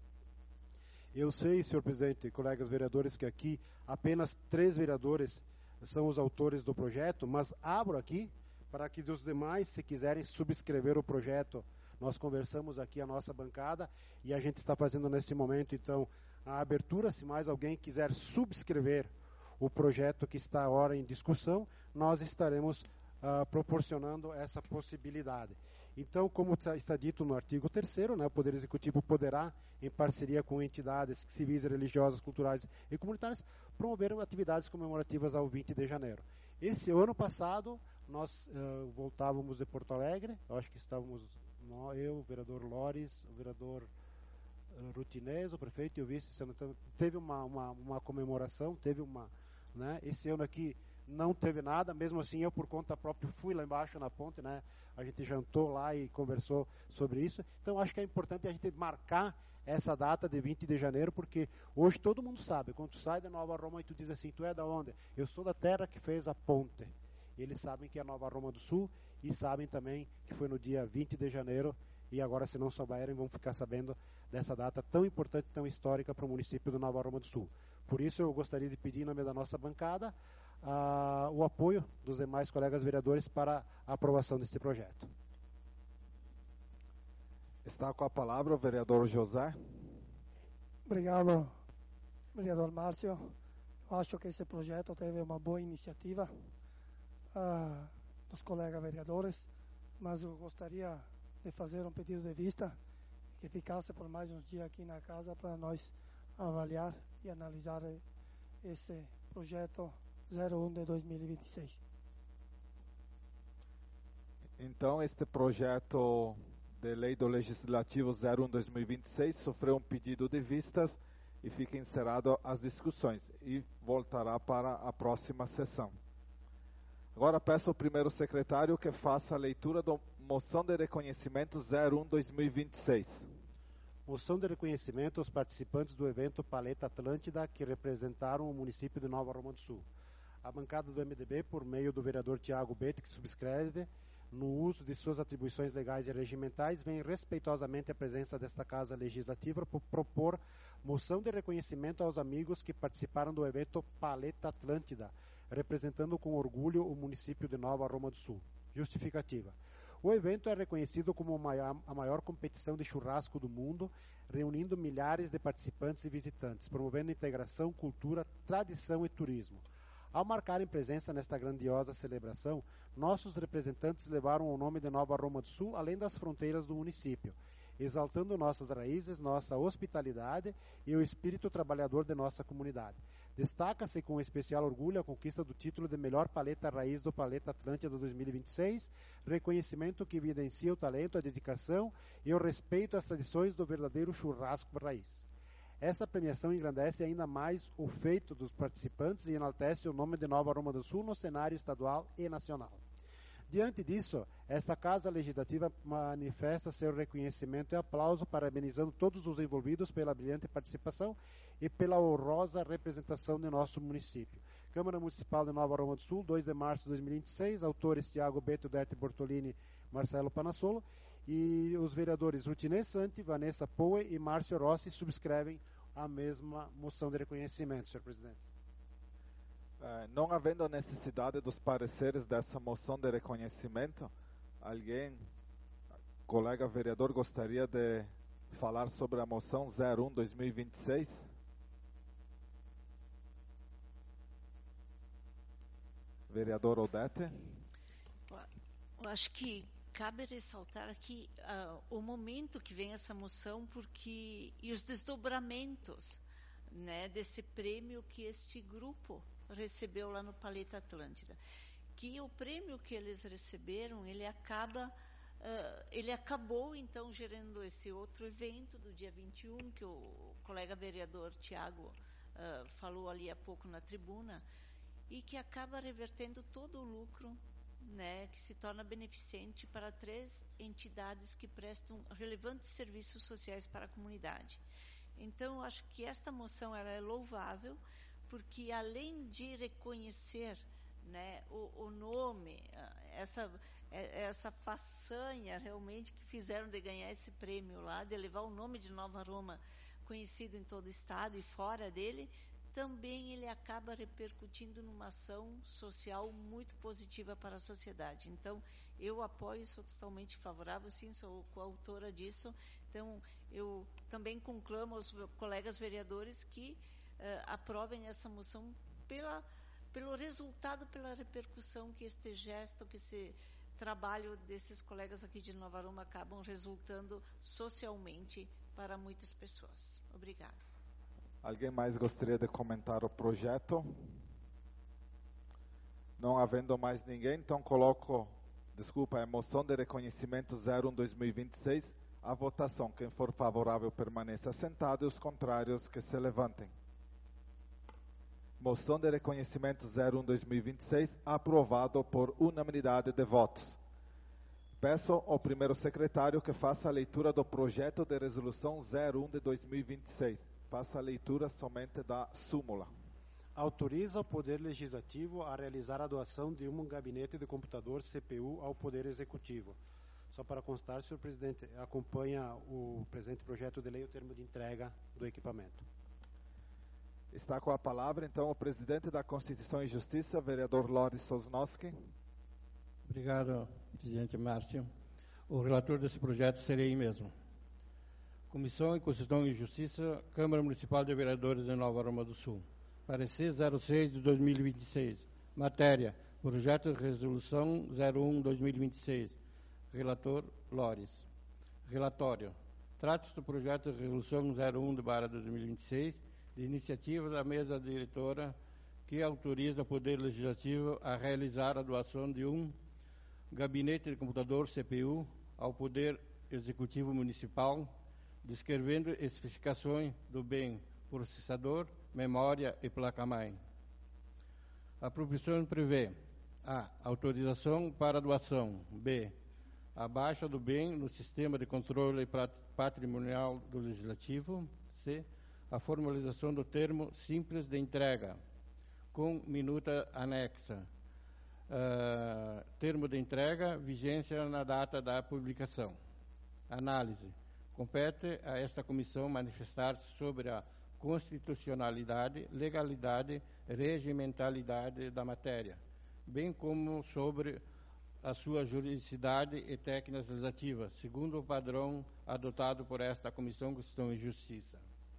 B: Eu sei, senhor presidente e colegas vereadores, que aqui apenas 3 vereadores são os autores do projeto, mas abro aqui para que os demais, se quiserem subscrever o projeto, nós conversamos aqui a nossa bancada e a gente está fazendo nesse momento, então, a abertura. Se mais alguém quiser subscrever o projeto que está agora em discussão, nós estaremos proporcionando essa possibilidade. Então, como está dito no artigo 3º, né, o Poder Executivo poderá, em parceria com entidades civis, religiosas, culturais e comunitárias, promover atividades comemorativas ao 20 de janeiro. Esse ano passado, nós voltávamos de Porto Alegre, eu acho que estávamos eu, o vereador Lores, o vereador Rutinês, o prefeito e o vice, teve uma comemoração, teve uma, né, esse ano aqui não teve nada, mesmo assim eu por conta própria fui lá embaixo na ponte, né, a gente jantou lá e conversou sobre isso. Então acho que é importante a gente marcar essa data de 20 de janeiro, porque hoje todo mundo sabe, quando tu sai de Nova Roma e tu diz assim, tu é da onde? Eu sou da terra que fez a ponte. Eles sabem que é Nova Roma do Sul e sabem também que foi no dia 20 de janeiro, e agora se não souberem vão ficar sabendo dessa data tão importante, tão histórica para o município de Nova Roma do Sul. Por isso eu gostaria de pedir em nome da nossa bancada o apoio dos demais colegas vereadores para a aprovação deste projeto.
A: Está com a palavra o vereador José.
E: Obrigado, vereador Márcio. Eu acho que esse projeto teve uma boa iniciativa dos colegas vereadores, mas eu gostaria de fazer um pedido de vista que ficasse por mais uns dias aqui na casa para nós avaliar e analisar esse projeto 01 de 2026.
A: Então, este projeto de lei do Legislativo 01/2026 sofreu um pedido de vistas e fica encerrado as discussões e voltará para a próxima sessão. Agora peço ao primeiro secretário que faça a leitura da moção de reconhecimento 01/2026.
B: Moção de reconhecimento aos participantes do evento Paleta Atlântida, que representaram o município de Nova Roma do Sul. A bancada do MDB, por meio do vereador Tiago Bete, que subscreve, no uso de suas atribuições legais e regimentais, vem respeitosamente à presença desta Casa Legislativa por propor moção de reconhecimento aos amigos que participaram do evento Paleta Atlântida, representando com orgulho o município de Nova Roma do Sul. Justificativa. O evento é reconhecido como a maior competição de churrasco do mundo, reunindo milhares de participantes e visitantes, promovendo integração, cultura, tradição e turismo. Ao marcarem presença nesta grandiosa celebração, nossos representantes levaram o nome de Nova Roma do Sul além das fronteiras do município, exaltando nossas raízes, nossa hospitalidade e o espírito trabalhador de nossa comunidade. Destaca-se com especial orgulho a conquista do título de melhor paleta raiz do Paleta Atlântida 2026, reconhecimento que evidencia o talento, a dedicação e o respeito às tradições do verdadeiro churrasco raiz. Essa premiação engrandece ainda mais o feito dos participantes e enaltece o nome de Nova Roma do Sul no cenário estadual e nacional. Diante disso, esta Casa Legislativa manifesta seu reconhecimento e aplauso, parabenizando todos os envolvidos pela brilhante participação e pela honrosa representação de nosso município. Câmara Municipal de Nova Roma do Sul, 2 de março de 2026, autores Tiago Beto, Dete Bortolini, Marcelo Panassolo, e os vereadores Rutinê Santi, Vanessa Poe e Márcio Rossi subscrevem a mesma moção de reconhecimento, senhor presidente.
A: Não havendo necessidade dos pareceres dessa moção de reconhecimento, alguém, colega vereador, gostaria de falar sobre a moção 01/2026? Vereador Odete.
I: Eu acho que cabe ressaltar aqui o momento que vem essa moção e os desdobramentos, né, desse prêmio que este grupo recebeu lá no Paleta Atlântida. Que o prêmio que eles receberam, ele acabou então gerando esse outro evento do dia 21, que o colega vereador Tiago falou ali há pouco na tribuna, e que acaba revertendo todo o lucro, né, que se torna beneficente para 3 entidades que prestam relevantes serviços sociais para a comunidade. Então, eu acho que esta moção ela é louvável, porque além de reconhecer, né, o nome, essa façanha realmente que fizeram de ganhar esse prêmio lá, de levar o nome de Nova Roma conhecido em todo o estado e fora dele, também ele acaba repercutindo numa ação social muito positiva para a sociedade. Então, eu apoio, sou totalmente favorável, sim, sou coautora disso. Então, eu também conclamo aos colegas vereadores que aprovem essa moção pelo resultado, pela repercussão que este gesto, que esse trabalho desses colegas aqui de Nova Roma acabam resultando socialmente para muitas pessoas. Obrigada.
A: Alguém mais gostaria de comentar o projeto? Não havendo mais ninguém, então coloco, a moção de reconhecimento 01/2026 à votação. Quem for favorável permaneça sentado e os contrários que se levantem. Moção de reconhecimento 01/2026 aprovado por unanimidade de votos. Peço ao primeiro secretário que faça a leitura do projeto de resolução 01/2026. Faça a leitura somente da súmula.
B: Autoriza o Poder Legislativo a realizar a doação de um gabinete de computador CPU ao Poder Executivo. Só para constar, senhor presidente, acompanha o presente projeto de lei o termo de entrega do equipamento.
A: Está com a palavra, então, o presidente da Constituição e Justiça, vereador Loris Sosnowski.
G: Obrigado, presidente Márcio. O relator desse projeto serei eu mesmo. Comissão de Constituição e Justiça, Câmara Municipal de Vereadores de Nova Roma do Sul. Parecer 06 de 2026. Matéria: Projeto de Resolução 01/2026. Relator Loris. Relatório: trata-se do projeto de resolução 01/2026, de iniciativa da mesa diretora, que autoriza o Poder Legislativo a realizar a doação de um gabinete de computador CPU ao Poder Executivo Municipal, descrevendo especificações do bem processador, memória e placa-mãe. A proposição prevê: A. Autorização para doação. B. a baixa do bem no sistema de controle patrimonial do Legislativo. C. A formalização do termo simples de entrega, com minuta anexa. Termo de entrega, vigência na data da publicação. Análise. Compete a esta comissão manifestar-se sobre a constitucionalidade, legalidade e regimentalidade da matéria, bem como sobre a sua juridicidade e técnicas legislativas, segundo o padrão adotado por esta Comissão de Constituição e Justiça.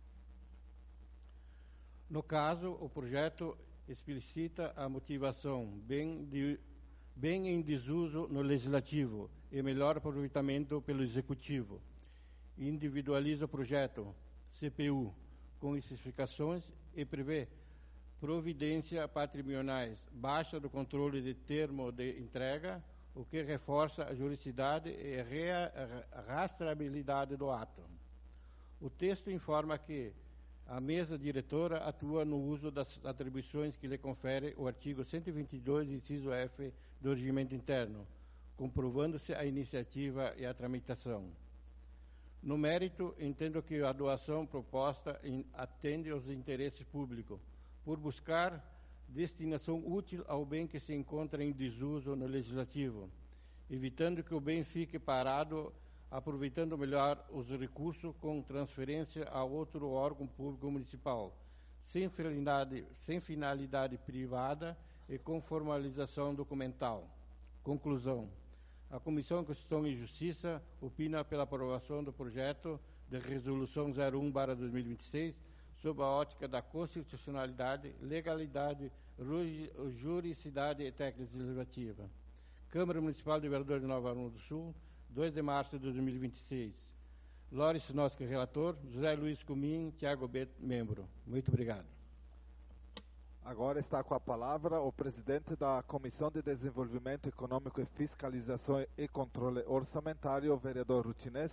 G: No caso, o projeto explicita a motivação bem em desuso no Legislativo e melhor aproveitamento pelo Executivo. Individualiza o projeto CPU com especificações e prevê providências patrimoniais, baixa do controle de termo de entrega, o que reforça a juridicidade e a rastreabilidade do ato. O texto informa que a mesa diretora atua no uso das atribuições que lhe confere o artigo 122, inciso F, do Regimento Interno, comprovando-se a iniciativa e a tramitação. No mérito, entendo que a doação proposta atende aos interesses públicos, por buscar destinação útil ao bem que se encontra em desuso no Legislativo, evitando que o bem fique parado, aproveitando melhor os recursos com transferência a outro órgão público municipal, sem finalidade privada e com formalização documental. Conclusão. A Comissão de Constituição e Justiça opina pela aprovação do projeto de Resolução 01/2026 sob a ótica da constitucionalidade, legalidade, juridicidade e técnica legislativa. Câmara Municipal de Vereadores de Nova Aruma do Sul, 2 de março de 2026. Lores Sinoski, relator. José Luiz Comim, Tiago Beto, membro. Muito obrigado.
A: Agora está com a palavra o presidente da Comissão de Desenvolvimento Econômico e Fiscalização e Controle Orçamentário, o vereador Rutinês.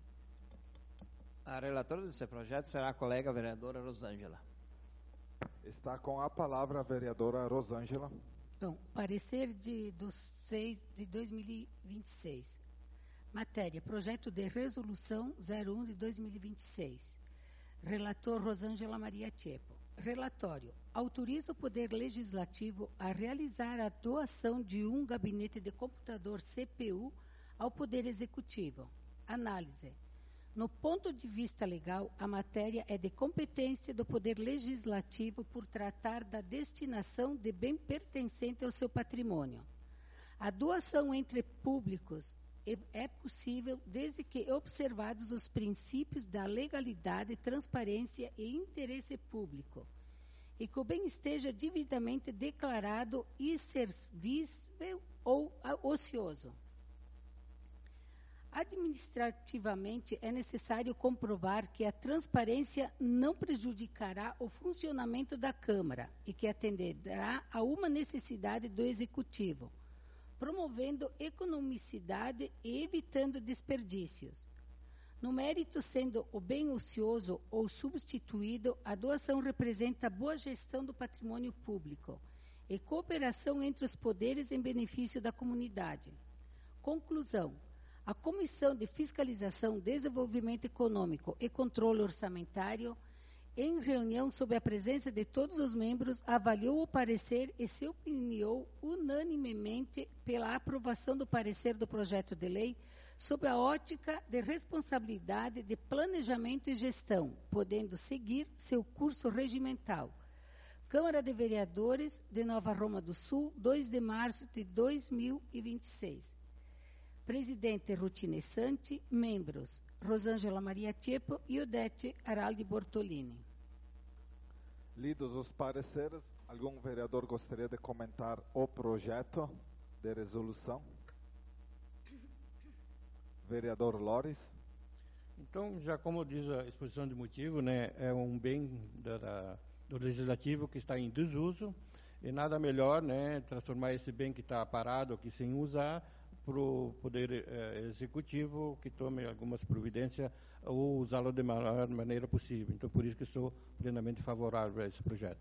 H: A relatora desse projeto será a colega vereadora Rosângela.
A: Está com a palavra a vereadora Rosângela.
D: Então, parecer dos 6 de 2026. Matéria, projeto de resolução 01 de 2026. Relator Rosângela Maria Tiepo. Relatório. Autoriza o Poder Legislativo a realizar a doação de um gabinete de computador CPU ao Poder Executivo. Análise. No ponto de vista legal, a matéria é de competência do Poder Legislativo por tratar da destinação de bem pertencente ao seu patrimônio. A doação entre públicos é possível desde que observados os princípios da legalidade, transparência e interesse público, e que o bem esteja devidamente declarado inservível ou ocioso. Administrativamente, é necessário comprovar que a transparência não prejudicará o funcionamento da Câmara e que atenderá a uma necessidade do Executivo, promovendo economicidade e evitando desperdícios. No mérito, sendo o bem ocioso ou substituído, a doação representa boa gestão do patrimônio público e cooperação entre os poderes em benefício da comunidade. Conclusão. A Comissão de Fiscalização, Desenvolvimento Econômico e Controle Orçamentário, em reunião sob a presença de todos os membros, avaliou o parecer e se opiniou unanimemente pela aprovação do parecer do projeto de lei sob a ótica de responsabilidade de planejamento e gestão, podendo seguir seu curso regimental. Câmara de Vereadores de Nova Roma do Sul, 2 de março de 2026. Presidente Rutinês Santi, membros Rosângela Maria Tiepo e Odete Araldi Bortolini.
A: Lidos os pareceres, algum vereador gostaria de comentar o projeto de resolução? Vereador Lores.
G: Então, já como diz a exposição de motivo, né, é um bem do Legislativo que está em desuso, e nada melhor, né, transformar esse bem que está parado, aqui sem usar, para o Poder Executivo que tome algumas providências ou usá-lo de melhor maneira possível. Então, por isso que sou plenamente favorável a esse projeto.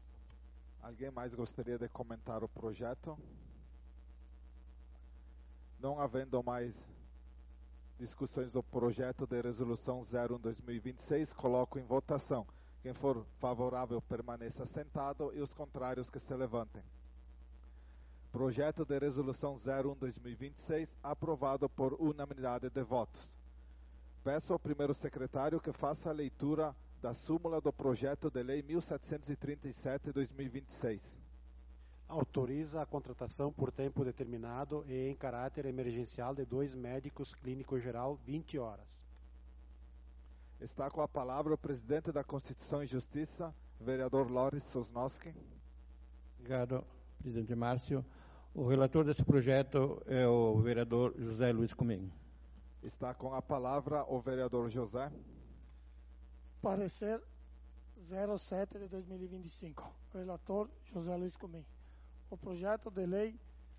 A: Alguém mais gostaria de comentar o projeto? Não havendo mais discussões do projeto de resolução 01/2026, coloco em votação. Quem for favorável permaneça sentado e os contrários que se levantem. Projeto de resolução 01/2026 aprovado por unanimidade de votos. Peço ao primeiro secretário que faça a leitura da súmula do projeto de lei 1737/2026.
B: Autoriza a contratação por tempo determinado e em caráter emergencial de 2 médicos clínico geral 20 horas.
A: Está com a palavra o presidente da Constituição e Justiça, vereador Loris Sosnowski.
G: Obrigado, presidente Márcio. O relator desse projeto é o vereador José Luiz Comim.
A: Está com a palavra o vereador José.
E: Parecer 07 de 2025. Relator José Luiz Comim. O projeto de lei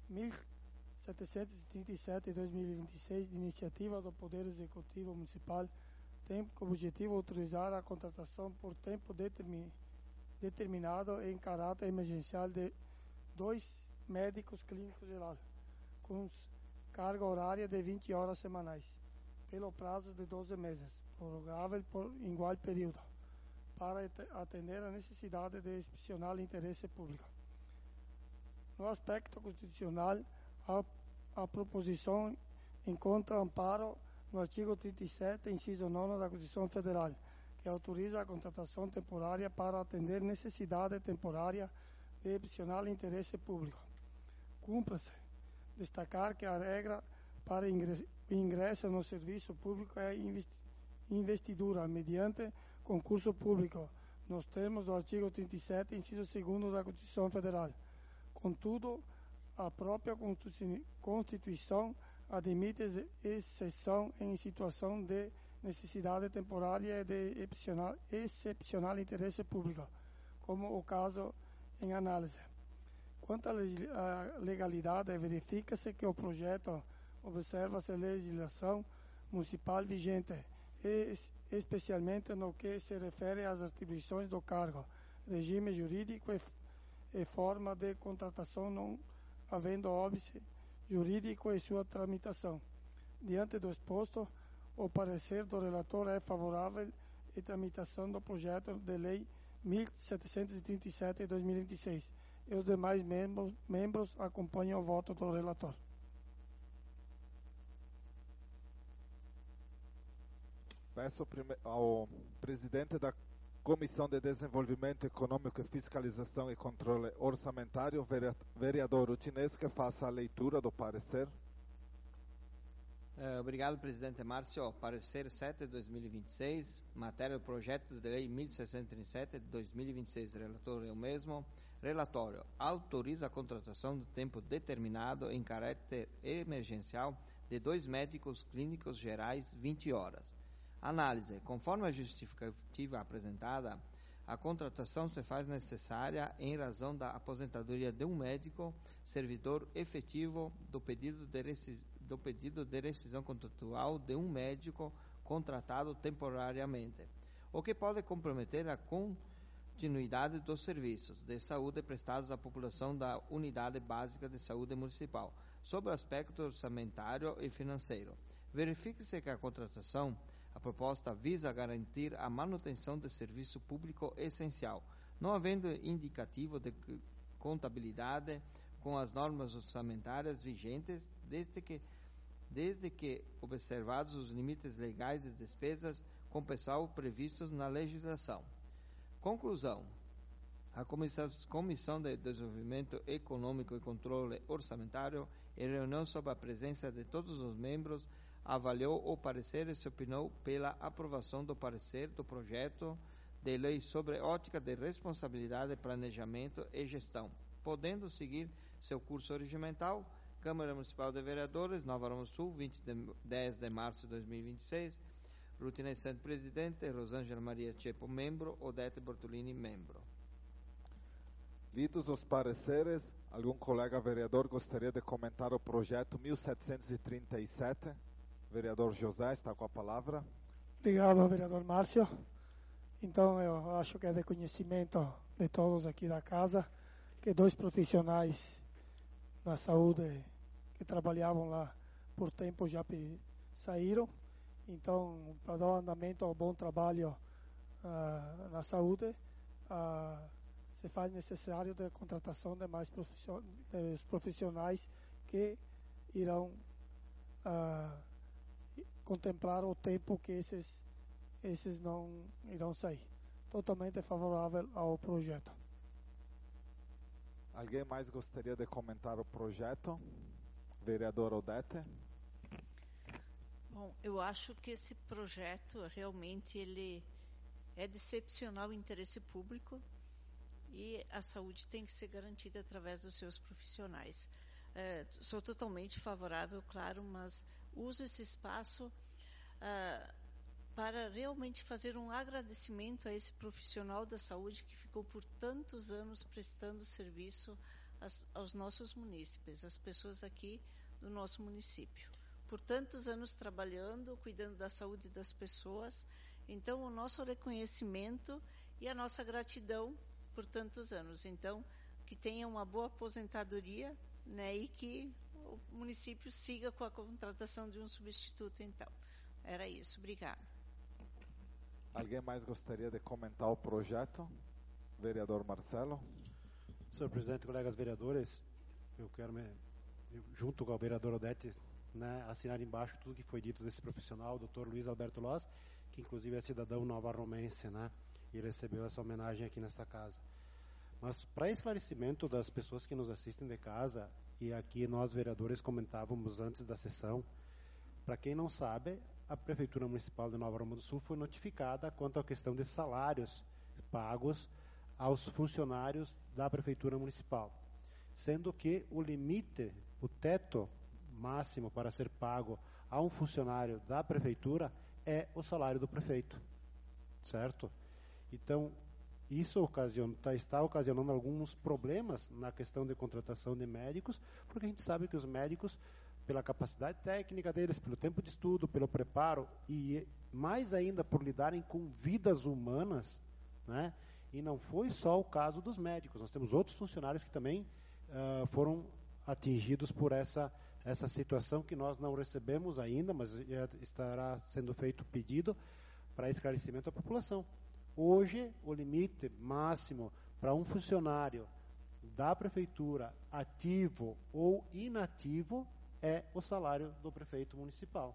E: 1737 de 2026, de iniciativa do Poder Executivo Municipal, tem como objetivo autorizar a contratação por tempo determinado em caráter emergencial de 2 médicos clínicos gerais, com carga horária de 20 horas semanais, pelo prazo de 12 meses, prorrogável por igual período, para atender a necessidade de excepcional interesse público. No aspecto constitucional, a proposição encontra amparo no artigo 37, inciso 9 da Constituição Federal, que autoriza a contratação temporária para atender necessidade temporária de excepcional interesse público. Cumpre-se destacar que a regra para ingresso no serviço público é investidura mediante concurso público, nos termos do artigo 37, inciso 2 da Constituição Federal. Contudo, a própria Constituição admite exceção em situação de necessidade temporária e de excepcional interesse público, como o caso em análise. Quanto à legalidade, verifica-se que o projeto observa-se a legislação municipal vigente, especialmente no que se refere às atribuições do cargo, regime jurídico e forma de contratação, não havendo óbice jurídico e sua tramitação. Diante do exposto, o parecer do relator é favorável e tramitação do projeto de lei 1737 de 2026 e os demais membros acompanham o voto do relator.
A: Peço ao presidente da Comissão de Desenvolvimento Econômico e Fiscalização e Controle Orçamentário, vereador Utinês, que faça a leitura do parecer.
H: Obrigado, presidente Márcio. Parecer 7 de 2026, matéria do projeto de lei 1637 de 2026, relator é o mesmo. Relatório: autoriza a contratação de tempo determinado em caráter emergencial de 2 médicos clínicos gerais 20 horas. Análise: conforme a justificativa apresentada, a contratação se faz necessária em razão da aposentadoria de um médico, servidor efetivo do pedido de rescisão contratual de um médico contratado temporariamente, o que pode comprometer a continuidade dos serviços de saúde prestados à população da Unidade Básica de Saúde Municipal, sob o aspecto orçamentário e financeiro. Verifique-se que a contratação, a proposta visa garantir a manutenção de serviço público essencial, não havendo indicativo de contabilidade com as normas orçamentárias vigentes, desde que observados os limites legais de despesas com pessoal previstos na legislação. Conclusão: a Comissão de Desenvolvimento Econômico e Controle Orçamentário, em reunião sob a presença de todos os membros, avaliou o parecer e se opinou pela aprovação do parecer do projeto de lei sobre ótica de responsabilidade, planejamento e gestão, podendo seguir seu curso regimental. Câmara Municipal de Vereadores, Nova Aroma Sul, 10 de março de 2026. Rutinei Santos, presidente. Rosângela Maria Chepo, membro. Odete Bortolini, membro.
A: Lidos os pareceres, algum colega vereador gostaria de comentar o projeto 1737? Vereador José está com a palavra.
E: Obrigado, vereador Márcio. Então, eu acho que é de conhecimento de todos aqui da casa que 2 profissionais na saúde que trabalhavam lá por tempo já saíram. Então, para dar andamento ao bom trabalho na saúde, se faz necessário a contratação de mais profissionais que irão contemplar o tempo que esses não irão sair. Totalmente favorável ao projeto.
A: Alguém mais gostaria de comentar o projeto? Vereador Odete.
I: Bom, eu acho que esse projeto realmente ele é de excepcional interesse público e a saúde tem que ser garantida através dos seus profissionais. Sou totalmente favorável, claro, mas uso esse espaço para realmente fazer um agradecimento a esse profissional da saúde que ficou por tantos anos prestando serviço aos nossos munícipes, às pessoas aqui do nosso município. Por tantos anos trabalhando, cuidando da saúde das pessoas. Então, o nosso reconhecimento e a nossa gratidão por tantos anos. Então, que tenha uma boa aposentadoria, né, e que o município siga com a contratação de um substituto, então. Era isso. Obrigada.
A: Alguém mais gostaria de comentar o projeto? Vereador Marcelo.
B: Senhor presidente, colegas vereadores, eu quero, junto com o vereador Odete, né, assinar embaixo tudo que foi dito desse profissional, o Dr. Luiz Alberto Loz, que inclusive é cidadão nova-romense, né, e recebeu essa homenagem aqui nessa casa. Mas para esclarecimento das pessoas que nos assistem de casa, e aqui nós vereadores comentávamos antes da sessão, para quem não sabe, a Prefeitura Municipal de Nova Aroma do Sul foi notificada quanto à questão de salários pagos aos funcionários da Prefeitura Municipal, sendo que o limite, o teto máximo para ser pago a um funcionário da Prefeitura é o salário do prefeito, certo? Então, isso está ocasionando alguns problemas na questão de contratação de médicos, porque a gente sabe que os médicos, pela capacidade técnica deles, pelo tempo de estudo, pelo preparo e mais ainda por lidarem com vidas humanas, né? E não foi só o caso dos médicos, nós temos outros funcionários que também foram atingidos por essa situação que nós não recebemos ainda, mas já estará sendo feito pedido para esclarecimento da população. Hoje, o limite máximo para um funcionário da prefeitura, ativo ou inativo, é o salário do prefeito municipal.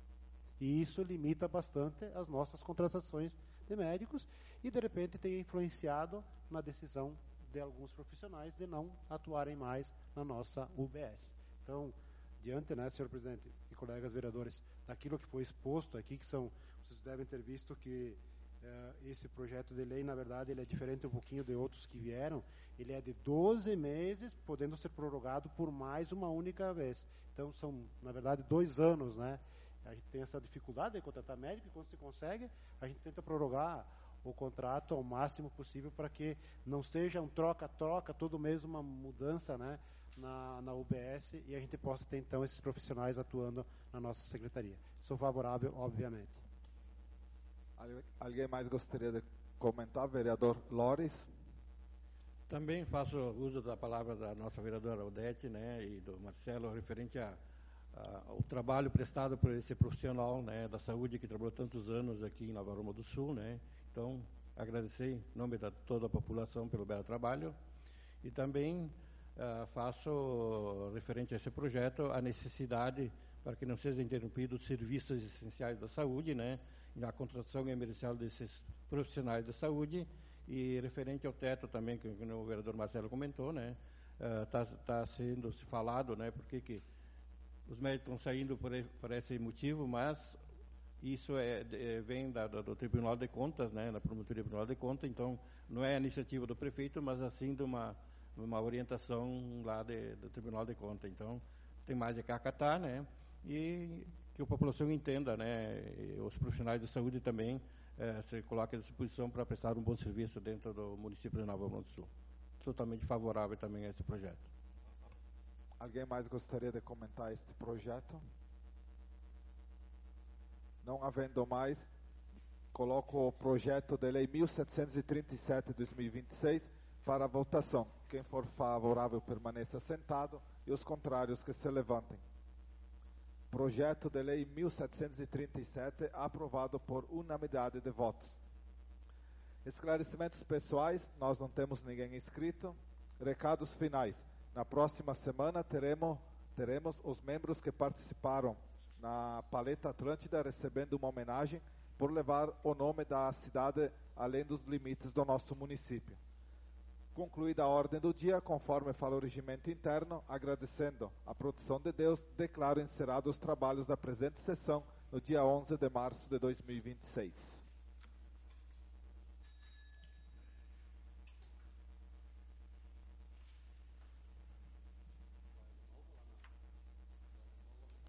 B: E isso limita bastante as nossas contratações de médicos e, de repente, tem influenciado na decisão de alguns profissionais de não atuarem mais na nossa UBS. Então, diante, né, senhor presidente e colegas vereadores, daquilo que foi exposto aqui, vocês devem ter visto que esse projeto de lei, na verdade, ele é diferente um pouquinho de outros que vieram, ele é de 12 meses, podendo ser prorrogado por mais uma única vez. Então, são, na verdade, 2 anos, né? A gente tem essa dificuldade de contratar médico, e quando se consegue, a gente tenta prorrogar o contrato ao máximo possível para que não seja um troca-troca, todo mês uma mudança, né, na UBS, e a gente possa ter, então, esses profissionais atuando na nossa secretaria. Sou favorável, obviamente.
A: Alguém mais gostaria de comentar? Vereador Lores.
G: Também faço uso da palavra da nossa vereadora Odete, né, e do Marcelo, referente ao trabalho prestado por esse profissional, né, da saúde que trabalhou tantos anos aqui em Nova Aroma do Sul, né. Então, agradecer em nome de toda a população pelo belo trabalho. E também faço referente a esse projeto a necessidade para que não sejam interrompidos os serviços essenciais da saúde, né, na contratação emergencial desses profissionais da saúde. E referente ao teto também, que o vereador Marcelo comentou, né, está sendo se falado, né, porque que os médicos estão saindo por esse motivo, mas isso vem do Tribunal de Contas, né, da Promotoria do Tribunal de Contas, então não é a iniciativa do prefeito, mas assim de uma orientação lá do Tribunal de Contas. Então, tem mais que acatar, né, e que a população entenda, né, e os profissionais de saúde também se coloquem à disposição para prestar um bom serviço dentro do município de Nova Aroma do Sul. Totalmente favorável também a esse projeto.
A: Alguém mais gostaria de comentar este projeto? Não havendo mais, coloco o projeto de lei 1737 de 2026 para votação. Quem for favorável permaneça sentado e os contrários que se levantem. Projeto de Lei 1737, aprovado por unanimidade de votos. Esclarecimentos pessoais, nós não temos ninguém inscrito. Recados finais. Na próxima semana teremos os membros que participaram na Paleta Atlântida recebendo uma homenagem por levar o nome da cidade além dos limites do nosso município. Concluída a ordem do dia, conforme fala o regimento interno, agradecendo a produção de Deus, declaro encerrados os trabalhos da presente sessão no dia 11 de março de 2026.